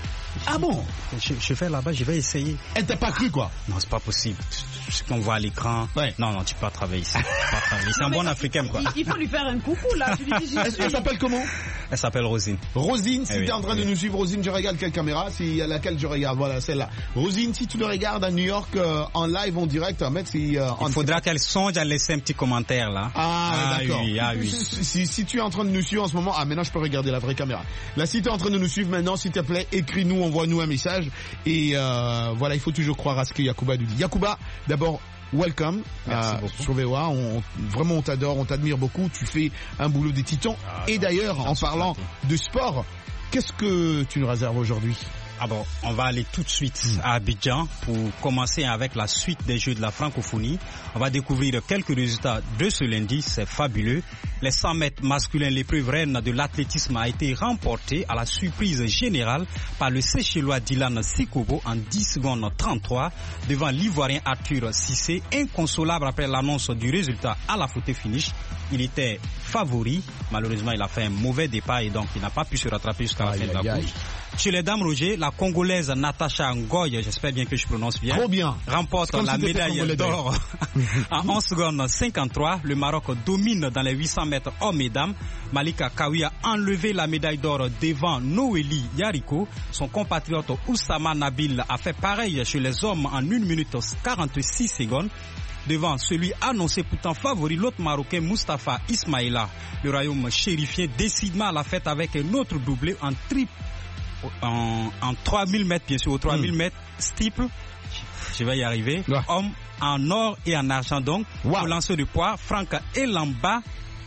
Ah bon? je, je vais là-bas, je vais essayer. Elle t'a pas cru quoi? Non, c'est pas possible. Ce qu'on voit à l'écran. Ouais. Non, non, tu peux pas travailler ici. Tu peux pas travailler. C'est un bon africain quoi. Il, il faut lui faire un coucou là. Tu lui dis, elle, elle s'appelle comment? Elle s'appelle Rosine. Rosine, si eh tu es oui, en train oui. de nous suivre, Rosine, je regarde quelle caméra? C'est à laquelle je regarde, voilà, celle-là. Rosine, si tu le regardes à New York euh, en live, en direct, mec, c'est... Euh, il faudra qu'elle songe à laisser un petit commentaire là. Ah, ah d'accord. Oui, ah oui. Si, si, si tu es en train de nous suivre en ce moment, ah maintenant je peux regarder la vraie caméra. Là, si tu es en train de nous suivre maintenant, s'il te plaît, écris-nous, envoie-nous un message. Et euh, voilà, il faut toujours croire à ce que Yacouba nous dit. Yacouba, d'abord... Welcome. Merci euh, beaucoup. Sur V O A, on, vraiment on t'adore, on t'admire beaucoup, tu fais un boulot des titans. Ah, et d'ailleurs, en parlant de sport, qu'est-ce que tu nous réserves aujourd'hui? Ah bon, on va aller tout de suite mmh. à Abidjan pour commencer avec la suite des Jeux de la francophonie. On va découvrir quelques résultats de ce lundi, c'est fabuleux. Les cent mètres masculins, l'épreuve reine de l'athlétisme a été remportée à la surprise générale par le Seychellois Dylan Sikobo en dix secondes trente-trois devant l'Ivoirien Arthur Cissé, inconsolable après l'annonce du résultat à la photo finish. Il était favori, malheureusement il a fait un mauvais départ et donc il n'a pas pu se rattraper jusqu'à la fin de la course. Chez les dames, Roger, la Congolaise Natacha Ngoy, j'espère bien que je prononce bien, Trop bien. remporte la médaille d'or en onze secondes cinquante-trois. Le Maroc domine dans les huit cents mètres hommes et dames. Malika Kawi a enlevé la médaille d'or devant Noélie Yariko. Son compatriote Oussama Nabil a fait pareil chez les hommes en une minute quarante-six secondes. Devant celui annoncé pourtant favori, l'autre Marocain Mustapha Ismaïla. Le royaume chérifien décidement à la fête avec un autre doublé en triple. En, en trois mille mètres, bien sûr, au trois mille mm. mètres, steeple, je vais y arriver, ouais. Homme en or et en argent donc, wow. Au lanceur de poids, Franck Elamba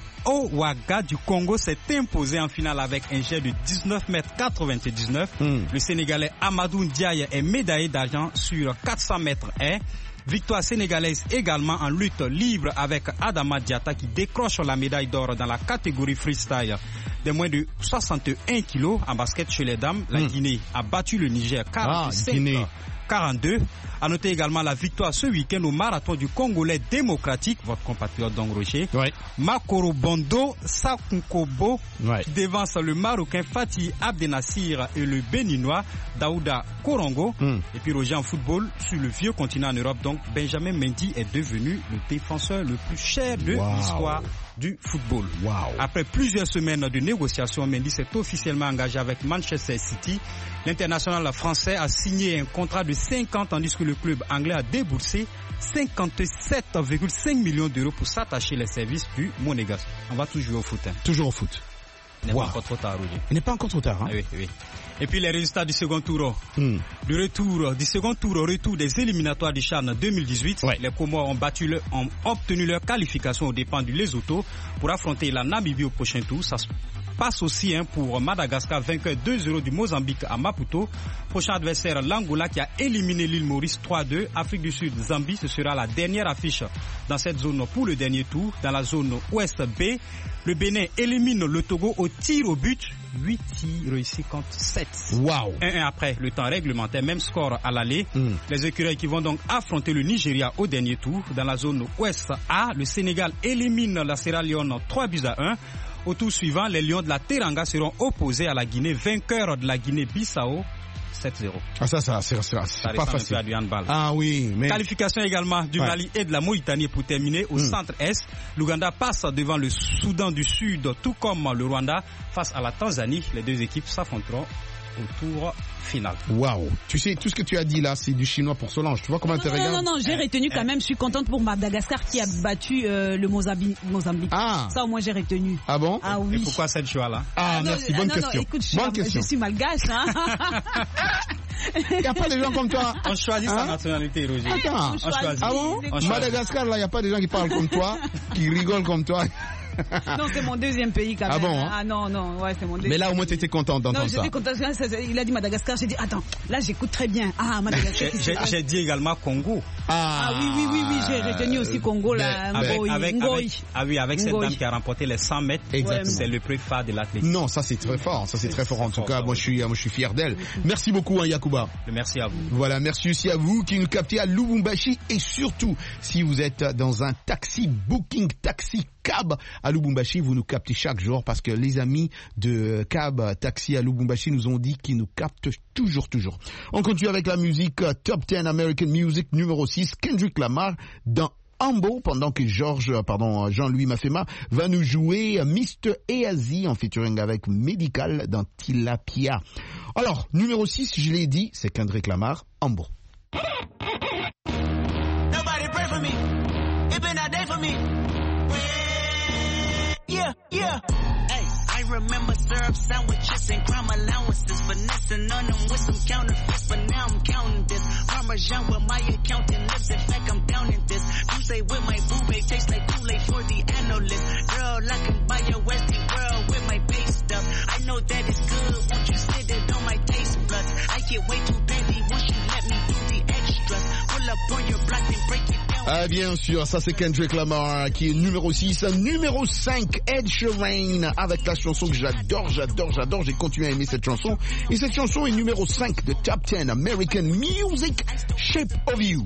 Owaga du Congo s'est imposé en finale avec un jet de dix-neuf mètres quatre-vingt-dix-neuf. Mm. Le Sénégalais Amadou Ndiaye est médaillé d'argent sur quatre cents mètres haies. Victoire sénégalaise également en lutte libre avec Adama Diatta qui décroche la médaille d'or dans la catégorie freestyle des moins de soixante et un kilos. En basket chez les dames, la mmh. Guinée a battu le Niger quarante-cinq à quarante-deux. À noter également la victoire ce week-end au marathon du Congolais démocratique, votre compatriote Don Rocher, ouais. Makoro Bondo Sakunkobo, ouais. qui devance le Marocain Fatih Abdenassir et le Béninois Daouda Korongo. Mm. Et puis Roger en football, sur le vieux continent en Europe, donc Benjamin Mendy est devenu le défenseur le plus cher de wow. l'histoire du football. Wow. Après plusieurs semaines de négociations, Mendy s'est officiellement engagé avec Manchester City. L'international français a signé un contrat de cinq ans tandis que le club anglais a déboursé cinquante-sept virgule cinq millions d'euros pour s'attacher les services du Monégasque. On va toujours jouer au foot. Hein. Toujours au foot. Il n'est wow. pas encore trop tard, Roger. Il n'est pas encore trop tard. Hein? Oui, oui. Et puis les résultats du second tour. Mm. Le retour du second tour, retour des éliminatoires du CHAN deux mille dix-huit. Ouais. Les Comores ont, battu le, ont obtenu leur qualification aux dépens du Lesotho pour affronter la Namibie au prochain tour. Ça se passe aussi hein, pour Madagascar, vainqueur deux zéro du Mozambique à Maputo. Prochain adversaire, l'Angola qui a éliminé l'île Maurice trois deux. Afrique du Sud, Zambie, ce sera la dernière affiche dans cette zone pour le dernier tour. Dans la zone Ouest B, le Bénin élimine le Togo au tir au but. huit tirs réussis contre sept. Wow. un un après le temps réglementaire, même score à l'aller. Mm. Les écureuils qui vont donc affronter le Nigeria au dernier tour. Dans la zone Ouest A, le Sénégal élimine la Sierra Leone trois buts à un. Au tour suivant, les Lions de la Teranga seront opposés à la Guinée, vainqueur de la Guinée-Bissau. sept zéro. Ah ça, ça, c'est, c'est, c'est pas facile. Du handball. Ah oui, mais... Qualification également du ouais. Mali et de la Mauritanie pour terminer au mm. centre Est. L'Ouganda passe devant le Soudan du Sud, tout comme le Rwanda face à la Tanzanie. Les deux équipes s'affronteront au tour final. Waouh. Tu sais, tout ce que tu as dit là, c'est du chinois pour Solange. Tu vois comment tu regardes? Non, non, non, j'ai retenu quand même. Je suis contente pour Madagascar qui a battu euh, le Mozambique. Mozambique. Ah. Ça, au moins, j'ai retenu. Ah bon? Ah oui. Et pourquoi cette choix là? Ah, ah non, merci. Bonne non, question. Non, écoute, je, Bonne suis, question. je suis malgache, hein. Il n'y a pas de gens comme toi. On choisit hein? sa nationalité, Roger. Attends. On choisit. Ah bon? Madagascar, là, il n'y a pas de gens qui parlent comme toi, qui rigolent comme toi. Non, c'est mon deuxième pays quand même. Ah bon hein? Ah non, non, ouais, c'est mon deuxième. Mais là, au moins, tu étais contente d'entendre ça. Non, j'étais contente. Il a dit Madagascar, j'ai dit, attends, là, j'écoute très bien. Ah, Madagascar. j'ai, j'ai dit également Congo. Ah, ah oui, oui, oui, oui, j'ai retenu aussi Congo, là. Avec, avec, avec, ah oui, avec cette dame qui a remporté les cent mètres. Exactement. C'est le plus phare de l'athlétisme. Non, ça, c'est très fort. Ça, c'est très fort. En tout cas, moi, je suis, moi, je suis fier d'elle. Merci beaucoup, hein, Yacouba. Merci à vous. Voilà, merci aussi à vous qui nous captez à Lubumbashi et surtout, si vous êtes dans un taxi, booking taxi, cab à Lubumbashi, vous nous captez chaque jour parce que les amis de cab taxi à Lubumbashi nous ont dit qu'ils nous captent toujours, toujours. On continue avec la musique Top dix American Music numéro six, Kendrick Lamar dans Humble, pendant que Georges, pardon, Jean-Louis Mafema va nous jouer mister Eazi en featuring avec Medical dans Tilapia. Alors, numéro six, je l'ai dit, c'est Kendrick Lamar, Humble. Nobody pray for me. It been a day for me. Yeah, yeah. Hey, I remember syrup sandwiches and crime allowances, finessing on them with some counterfeits, but now I'm counting this. Parmesan with my accountant lips, in fact I'm down in this. You say with my boo-babe, tastes like Kool-Aid for the analyst. Girl, I can buy your Westie world with my base stuff. I know that it's good, won't you sit it on my taste buds? I get way too petty once you let me do the extras. Pull up on your block and break it down. Ah bien sûr, ça c'est Kendrick Lamar qui est numéro six. Numéro cinq, Ed Sheeran avec la chanson que j'adore, j'adore, j'adore. J'ai continué à aimer cette chanson. Et cette chanson est numéro cinq de Top dix American Music, Shape of You.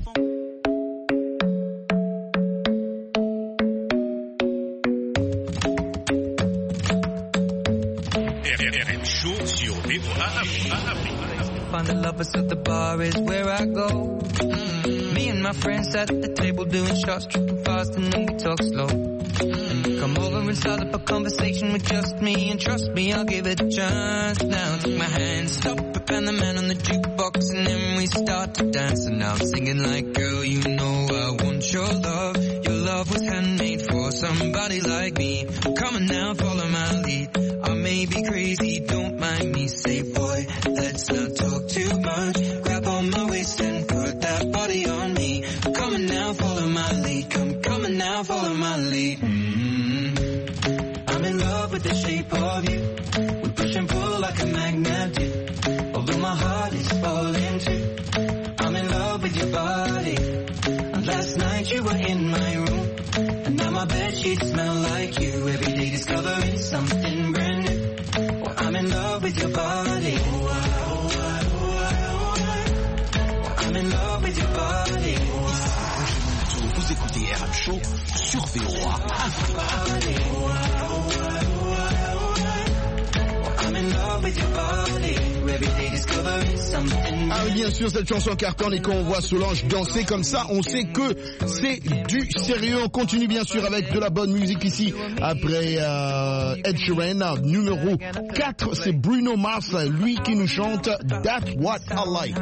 R M Show sur V O A Afrique. Find the lovers at the bar is where I go. Mm-hmm. Me and my friends at the table doing shots, tripping fast and then we talk slow. Mm-hmm. Come over and start up a conversation with just me, and trust me, I'll give it a chance. Now take my hand, stop it, and the man on the jukebox, and then we start to dance. And I'm singing like, girl, you know I want your love. Your love was handmade for somebody like me. Come on now, follow my lead. I may be crazy, don't mind me. Say, boy, let's not talk too much. Grab on my waist and put that body on me. Come on now, follow my lead. Come, come on now, follow my lead. Mm-hmm. I'm in love with the shape of you. We push and pull like a magnet do. Although my heart is falling too. I'm in love with your body. Last night you were in my room, and now my bedsheets smell like you. Every day discovering something brand new. Well, I'm in love with your body. I'm in love with your body. Vous écoutez R M Show sur V O A Afrique. I'm in love with your body. Every day discovering something. Ah oui, bien sûr, cette chanson cartonne et quand on voit Solange danser comme ça, on sait que c'est du sérieux. On continue bien sûr avec de la bonne musique ici. Après euh, Ed Sheeran, numéro quatre, c'est Bruno Mars, lui qui nous chante That's What I Like.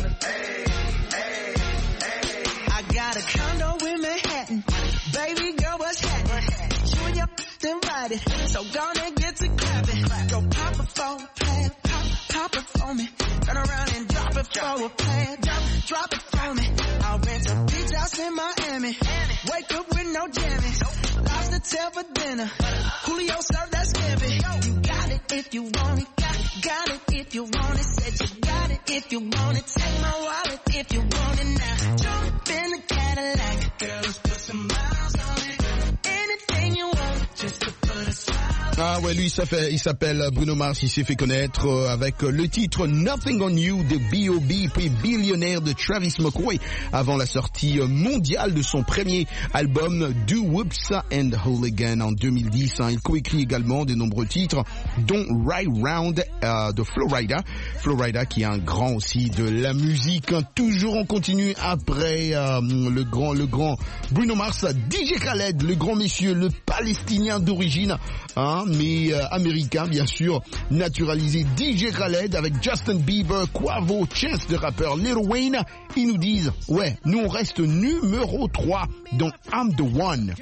I got a condo in Manhattan. Baby girl, what's happening? You and your invited, so gonna get to clapping. Go pop it for a plan, pop, pop it for me. Turn around and drop it for a plan, drop, drop it for me. I'll rent a beach house in Miami. Wake up with no jammies. Lobster tail for dinner. Julio served that scampi. You got it if you want it. Got, got it if you want it. Said you got it if you want it. Take my wallet if you want it now. Jump in the Cadillac. Girl, let's put some miles on it. Anything you want, just to put a smile. Ah ouais, lui ça fait, il s'appelle Bruno Mars, il s'est fait connaître euh, avec le titre Nothing on You de B O B, puis Billionaire de Travis McCoy, avant la sortie mondiale de son premier album Do Whoops and Hooligan en deux mille dix. Hein. Il coécrit également de nombreux titres, dont Ride Round euh, de Florida, Florida qui est un grand aussi de la musique. Toujours on continue après euh, le grand, le grand Bruno Mars, D J Khaled, le grand monsieur, le Palestinien d'origine, hein, mais euh, américain bien sûr, naturalisé. D J Khaled avec Justin Bieber, Quavo, Chance de rappeur Lil Wayne, ils nous disent ouais, nous on reste numéro trois dans I'm the One.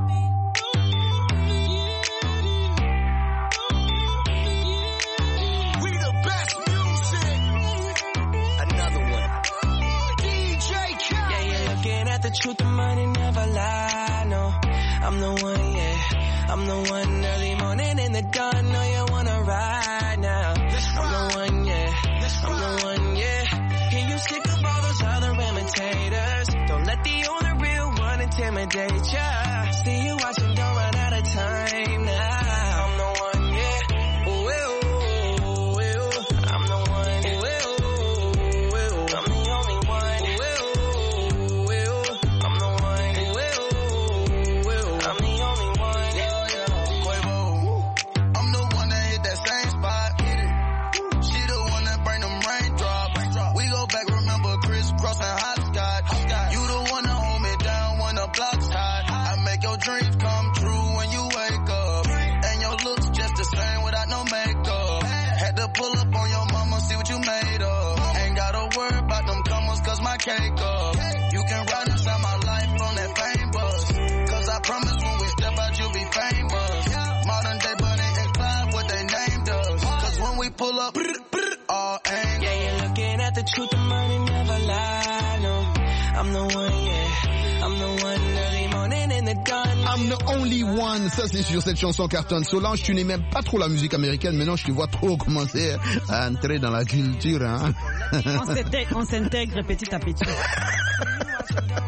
The truth, the money never lie, no. I'm the one, yeah. I'm the one early morning in the dawn. Know you wanna ride now. I'm the one, yeah. I'm the one, yeah. Hear you sick of all those other imitators. Don't let the only real one intimidate ya. See you watching, don't run out of time now. I'm the one, yeah. Ooh, ooh, ooh, ooh. I'm the one, ooh, ooh, ooh. I'm the only one. Ooh, ooh, ooh. I'm the one. Ooh, ooh, ooh. I'm the only one. Yeah, yeah. Quavo. I'm the one that hit that same spot. She the one that bring them raindrops. We go back, remember Chris Cross and Hopscotch. You the one that hold me down when the block's hot. I make your dreams come true when you wake up. And your looks just the same without no makeup. Had to pull up on your mama, see what you made of. Ain't gotta worry about them comers cause my cake up. You can ride inside my life on that fame bus. Cause I promise when we step out you'll be famous. Modern day Bonnie and Clyde, what they named us. Cause when we pull up, all angles. Yeah, you're looking at the truth, the money never lie, no. I'm the one, yeah. I'm the one early morning in the dawn. I'm the only one, ça c'est sur cette chanson cartonne. Solange, tu n'aimes même pas trop la musique américaine, maintenant je te vois trop commencer à entrer dans la culture. Hein. On s'intègre petit à petit.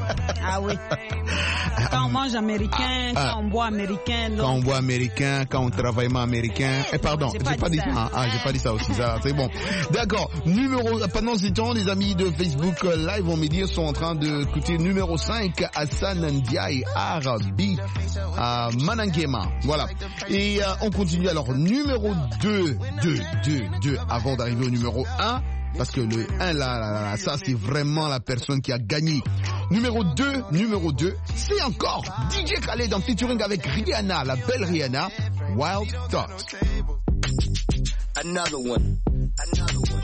Ah oui. Quand on mange américain, Ah. quand on boit américain. Quand on boit américain, quand on travaille pas américain. Eh pardon, j'ai pas, pas dit ça. ça. Ah, j'ai pas dit ça aussi. Ça, c'est bon. D'accord. Numéro. Pendant ce temps, les amis de Facebook Live, on me dit, sont en train de écouter numéro cinq, Hassan Ndiaye, Arabi, à Manangema. Voilà. Et euh, on continue alors. Numéro deux, deux, deux, deux, avant d'arriver au numéro un. Parce que le un là, là, là, ça c'est vraiment la personne qui a gagné. Numéro deux, numéro deux, c'est encore D J Khaled en featuring avec Rihanna, la belle Rihanna, Wild Thoughts. Another one. Another one.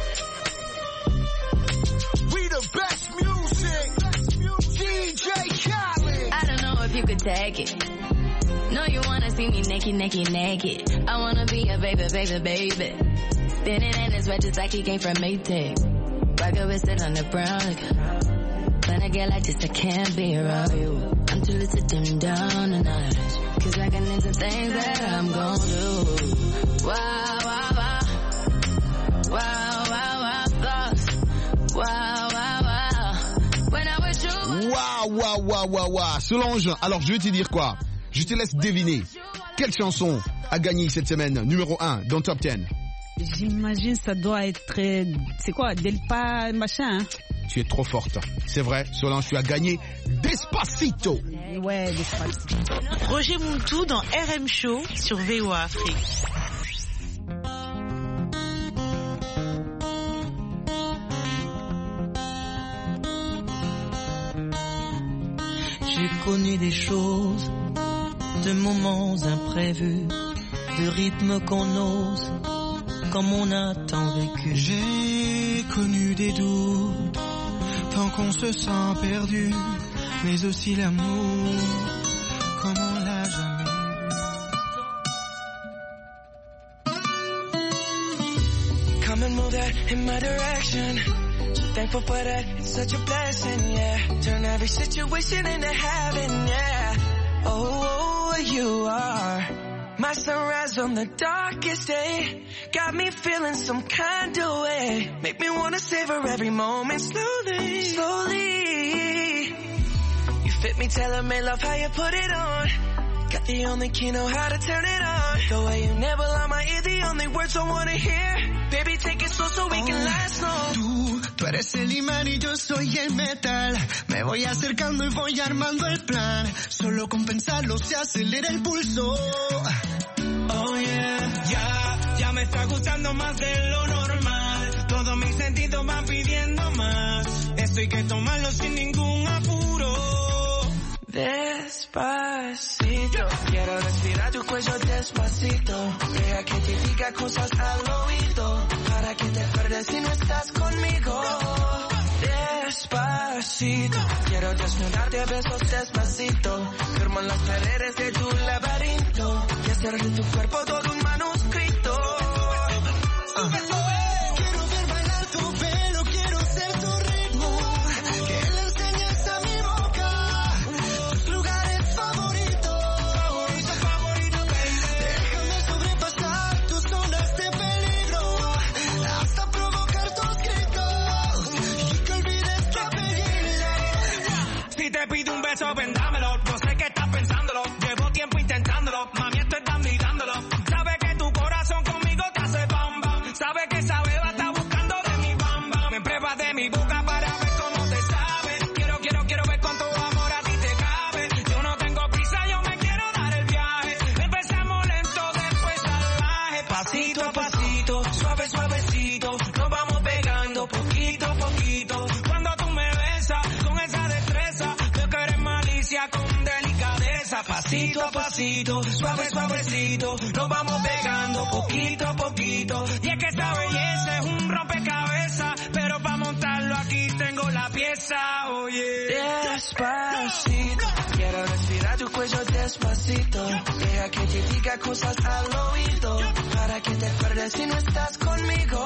We the best music. D J Khaled. I don't know if you could take it. No, you wanna see me naked, naked, naked. I wanna be a baby, baby, baby. Spinning in his red just like he came from Maytag. Rocket with it on the brown. Like, when I get like this, I can't be around you. I'm too little to dim down a notch. Cause I can into things that I'm gon' do. Wow, wow, wow. Wow, wow, wow, thoughts. Wow, wow, wow. When I was you. Waouh, waouh, waouh, waouh, waouh. Solange, alors je vais te dire quoi? Je te laisse deviner. Quelle chanson a gagné cette semaine numéro un dans Top dix? J'imagine ça doit être très... C'est quoi, Delpa machin hein? Tu es trop forte. C'est vrai, Solange, tu as gagné Despacito. Ouais, Despacito. Roger Muntou dans R M Show sur V O A Afrique. J'ai connu des choses, de moments imprévus, de rythmes qu'on ose, comme on a tant vécu. J'ai connu des doutes, tant qu'on se sent perdu, mais aussi l'amour, comme on l'a jamais vu. Come and move that in my direction. So thankful for that, it's such a blessing, yeah. Turn every situation into heaven, yeah. Oh, you are my sunrise on the darkest day. Got me feeling some kind of way. Make me wanna savor every moment slowly, slowly. You fit me, tailor-made, love how you put it on. Got the only key, know how to turn it on. The way you never lie my ear, the only words I wanna hear. Baby, take it slow so we can last long. Tú, tú eres el imán y yo soy el metal. Me voy acercando y voy armando el plan. Solo con pensarlo se acelera el pulso. Oh yeah, ya, ya me está gustando más de lo normal. Todos mis sentidos van pidiendo más. Esto hay que tomarlo sin ningún apuro. Despacito, quiero respirar tu cuello despacito. Deja que te diga cosas al oído, para que te acuerdes si no estás conmigo. Despacito, quiero desnudarte a besos despacito. Firmo en las paredes de tu laberinto y hacer de tu cuerpo todo un manuscrito. Uh. Quiero ver bailar tu pelo, quiero ser tu ritmo. Que le enseñes a mi boca tus lugares favoritos. Favorito, baby. Déjame sobrepasar tus zonas de peligro, hasta provocar tus gritos y que olvides tu apellido. Si te pido un beso, ven dámelo. Yo sé que estás pensándolo. Llevo tiempo intentándolo. Mami, esto es tan mirándolo. Sabe que tu corazón conmigo te hace bam bam. Sabe que esa beba está buscando de mi bam bam. Me pruebas de mi boca para ver cómo te sabe. Quiero, quiero, quiero ver cuánto amor a ti te cabe. Yo no tengo prisa, yo me quiero dar el viaje. Empezamos lento, después salvaje. Pasito a pasito, suave, suavecito. Nos vamos pegando poquito a poquito. Cuando tú me besas con esa destreza, veo que eres malicia con delicadeza. Pasito a pasito, suave, suavecito. Nos vamos pegando poquito a poquito. Y es que esta belleza es un rompecabezas, pero para montarlo aquí tengo la pieza, oye. Despacito, quiero respirar tu cuello despacito. Deja que te diga cosas al oído, para que te acuerdes si no estás conmigo.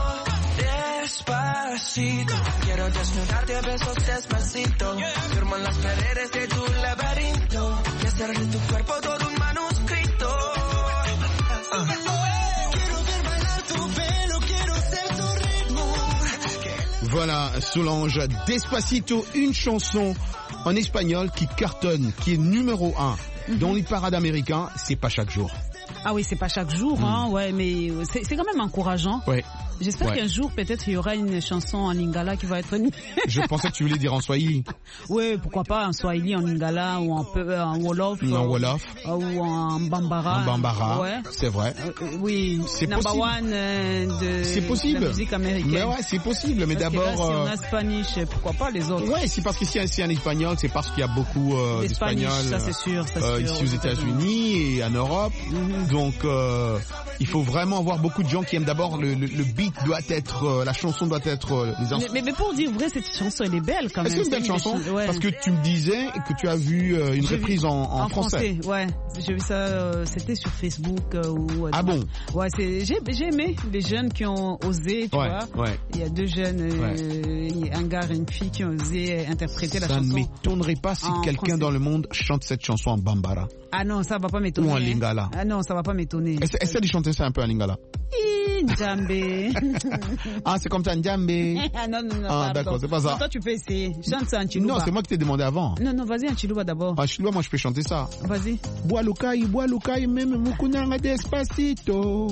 Despacito, quiero desnudarte a besos despacito. Firmo en las paredes de tu laberinto y hacer de tu cuerpo todo un manuscrito. Uh. Quiero ver bailar tu pelo, quiero ser tu ritmo. Voilà, Solange, Despacito, une chanson en espagnol qui cartonne, qui est numéro un mm-hmm. dans les parades américains, c'est pas chaque jour. Ah oui, c'est pas chaque jour, mm. hein, ouais, mais c'est, c'est quand même encourageant. Ouais. J'espère ouais. qu'un jour, peut-être, il y aura une chanson en lingala qui va être... Je pensais que tu voulais dire en swahili. Oui, pourquoi pas, en swahili, en lingala, ou en, en wolof. En wolof. Euh, ou en bambara. En bambara, ouais. C'est vrai. Euh, oui, c'est number possible. one euh, de, c'est possible. de la musique américaine. Mais ouais, c'est possible, mais parce d'abord... Que là, si on euh... a Spanish, pourquoi pas les autres? Ouais, c'est parce que si c'est en espagnol, c'est parce qu'il y a beaucoup euh, d'espagnols ça c'est sûr, ça euh, sûr, ici aux États-Unis et en Europe. Mm-hmm. Donc, euh, il faut vraiment avoir beaucoup de gens qui aiment d'abord le, le, le beat doit être... Euh, la chanson doit être... Euh, les mais, mais, mais pour dire vrai, cette chanson, elle est belle quand même. C'est une belle chanson ch- ouais. Parce que tu me disais que tu as vu euh, une j'ai reprise vu, en, en, en français. français. Ouais, j'ai vu ça, euh, c'était sur Facebook. Euh, ou, ah bon? Ouais, c'est, j'ai, j'ai aimé les jeunes qui ont osé, tu ouais, vois. Ouais. Il y a deux jeunes, euh, ouais. un gars et une fille qui ont osé interpréter ça la chanson. Ça ne m'étonnerait pas si quelqu'un français. Dans le monde chante cette chanson en bambara. Ah non, ça va pas m'étonner. Ou en lingala. Ah non, ça va pas m'étonner. Essa- essaie de chanter ça un peu en lingala. Njambe. Ah, c'est comme ça, Njambe. Ah non, non, non. Ah, d'accord, c'est pas ça. Non, toi, tu peux essayer. Chante ça en Chiluba. Non, c'est moi qui t'ai demandé avant. Non, non, vas-y en Chiluba d'abord. En Chiluba, moi, je peux chanter ça. Vas-y. Bois lukai, bois lukai, même mukunanga despacito.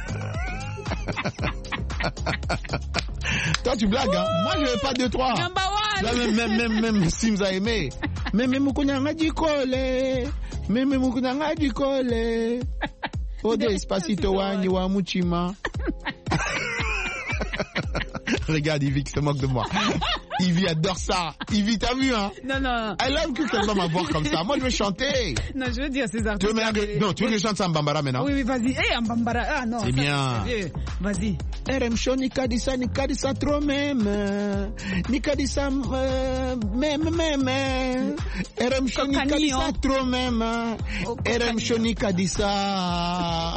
Toi, tu blagues, hein? Moi, je n'ai pas deux, trois. Number one. Là, même, même, même, même, Sims a aimé. Même mukunanga dikole. Même mukunanga dikole. Oh, despacito wani wa muchima. Regarde, Ivy qui se moque de moi. Ivy adore ça. Ivy, t'as vu, hein? Non, non. Elle aime que quelqu'un m'avoir comme ça. Moi, je veux chanter. Non, je veux dire ces artistes. Tu veux me... Non, tu veux que je chante ça en bambara maintenant? Oui, oui, vas-y. Eh, en bambara. Ah, non. C'est bien. C'est vas-y. R M Show, Nikadisa, Nikadisa, trop même. Nikadisa, même, même. R M Show, Nikadisa, trop même. R M Show, Nikadisa.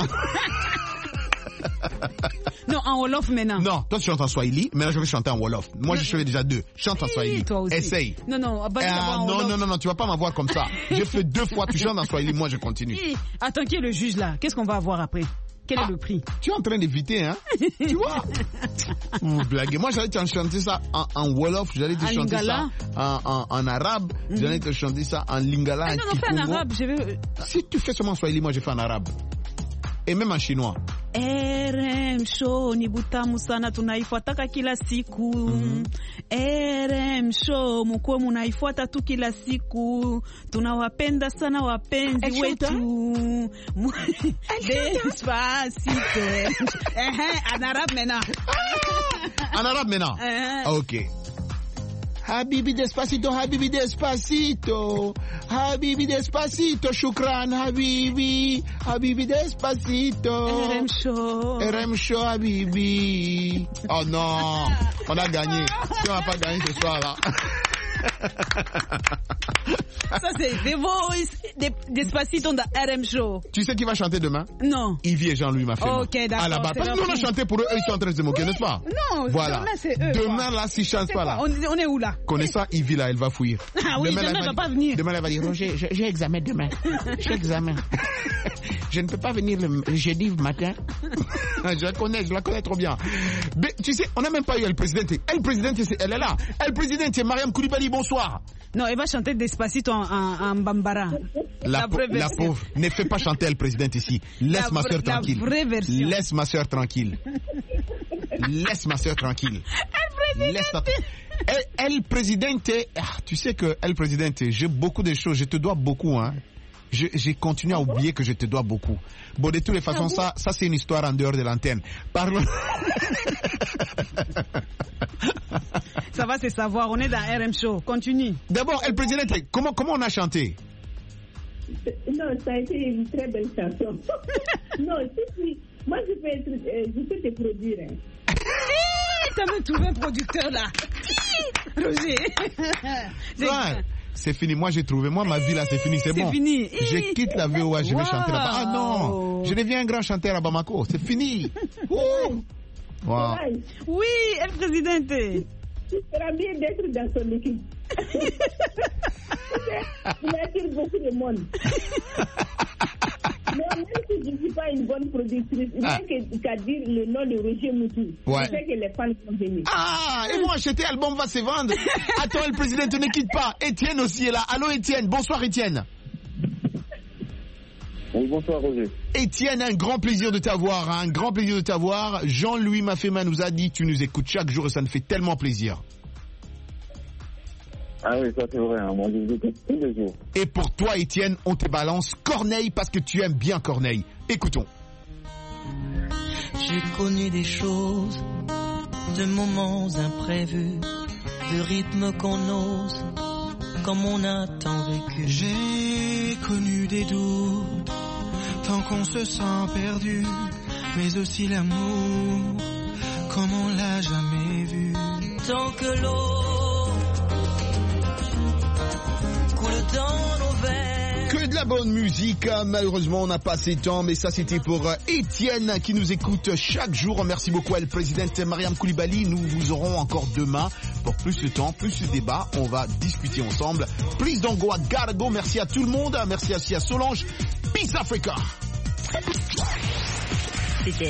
Non, en Wolof maintenant. Non, toi tu chantes en Swahili, mais là je vais chanter en Wolof. Moi je fais déjà deux. Chante en Swahili. Toi aussi. Essaye. Non, non, bah, ah, non, non, non, non, tu vas pas m'avoir comme ça. J'ai fait deux fois, tu chantes en Swahili, moi je continue. Attends, qui est le juge là? Qu'est-ce qu'on va avoir après? Quel ah, est le prix? Tu es en train d'éviter, hein? Tu vois? Vous blaguez. Moi, j'allais te chanter ça en, en Wolof, j'allais te en chanter lingala. ça en, en, en arabe, mm-hmm. j'allais te chanter ça en lingala. Ah, non, non, fais en arabe. Je vais... Si tu fais seulement en Swahili, moi je fais en arabe. Et même en chinois. R M Show ni butamu sana tunaifuataka kila siku. Mm-hmm. R M Show mkuwe munaifuata tu kila siku. Tunawapenda sana wapenzi wetu. Despacito. En arabe maintenant. En arabe maintenant. Ok. Habibi despacito, Habibi despacito, Habibi despacito, shukran Habibi, Habibi despacito. R M Show. R M Show Habibi. Oh non, on a gagné. Si on n'a pas gagné ce soir là. Ça c'est The Voice, Despacito dans R M Show. Tu sais qui va chanter demain? Non. Yves et Jean-Louis m'a fait. Ok, d'accord. À la base. Parce que nous on a chanté pour eux, eux ils sont en train de se moquer, n'est-ce pas? Non, voilà. Demain c'est eux. Demain là, s'ils chantent pas là. On, on est où là? Connaissant Yves là, elle va fouiller. Ah oui, demain, demain elle va pas venir. Demain elle va dire, Roger, j'ai examen demain. J'ai examen. Je ne peux pas venir le jeudi matin. Je la connais, je la connais trop bien. Mais tu sais, on n'a même pas eu le président. Elle, présidente, elle est là. Elle, présidente, c'est Mariam Koulibaly, bonsoir. Non, elle va chanter Despacito en, en, en bambara. La, la, po- la pauvre, ne fais pas chanter elle, présidente, ici. Laisse la ma soeur tranquille. Laisse ma soeur tranquille. Laisse ma soeur tranquille. Elle, Laisse ta... Elle, elle, présidente, ah, tu sais que elle, présidente, j'ai beaucoup de choses, je te dois beaucoup, hein. Je, j'ai continué à oublier que je te dois beaucoup. Bon, de toutes les façons, ça, ça c'est une histoire en dehors de l'antenne. Parlons. Ça va se savoir, on est dans R M Show. Continue. D'abord, El Presidente, comment, comment on a chanté? Non, ça a été une très belle chanson. Non, si, si. Moi, je peux, être, euh, je peux te produire. Hein. T'as même trouvé un producteur là. Roger. Ouais. C'est fini, moi j'ai trouvé, moi ma vie là c'est fini, c'est, c'est bon. Fini. Je quitte la V O A, je wow. vais chanter là-bas. Ah non, je deviens un grand chanteur à Bamako, c'est fini. Wow. Wow. Oui, El Presidente. Tu seras bien d'être dans son équipe. Il attire beaucoup de monde. même si je ne suis pas une bonne productrice, il Ah. n'y a qu'à dire le nom de Roger Moutou. Ouais. Je sais que les fans vont venir. Ah, et moi, acheter l'album va se vendre. Attends, le président, ne quitte pas. Étienne aussi est là. Allô, Étienne. Bonsoir, Étienne. Oui, bonsoir, Roger. Étienne, un grand plaisir de t'avoir. hein, Un grand plaisir de t'avoir. Jean-Louis Mafema nous a dit tu nous écoutes chaque jour et ça nous fait tellement plaisir. Ah oui, ça c'est vrai, hein. Moi je vous écoute tous les jours. Et pour toi, Étienne, on te balance Corneille parce que tu aimes bien Corneille. Écoutons. J'ai connu des choses, de moments imprévus, de rythmes qu'on ose, comme on a tant vécu. J'ai connu des doutes, tant qu'on se sent perdu, mais aussi l'amour, comme on l'a jamais vu. Tant que l'eau coule dans nos veines. Que de la bonne musique, malheureusement on n'a pas assez de temps, mais ça c'était pour euh, Étienne qui nous écoute chaque jour. Merci beaucoup à la présidente Mariam Koulibaly. Nous vous aurons encore demain pour plus de temps, plus de débat. On va discuter ensemble. Please don't go, I gotta go. Merci à tout le monde, merci aussi à Solange. Peace Africa.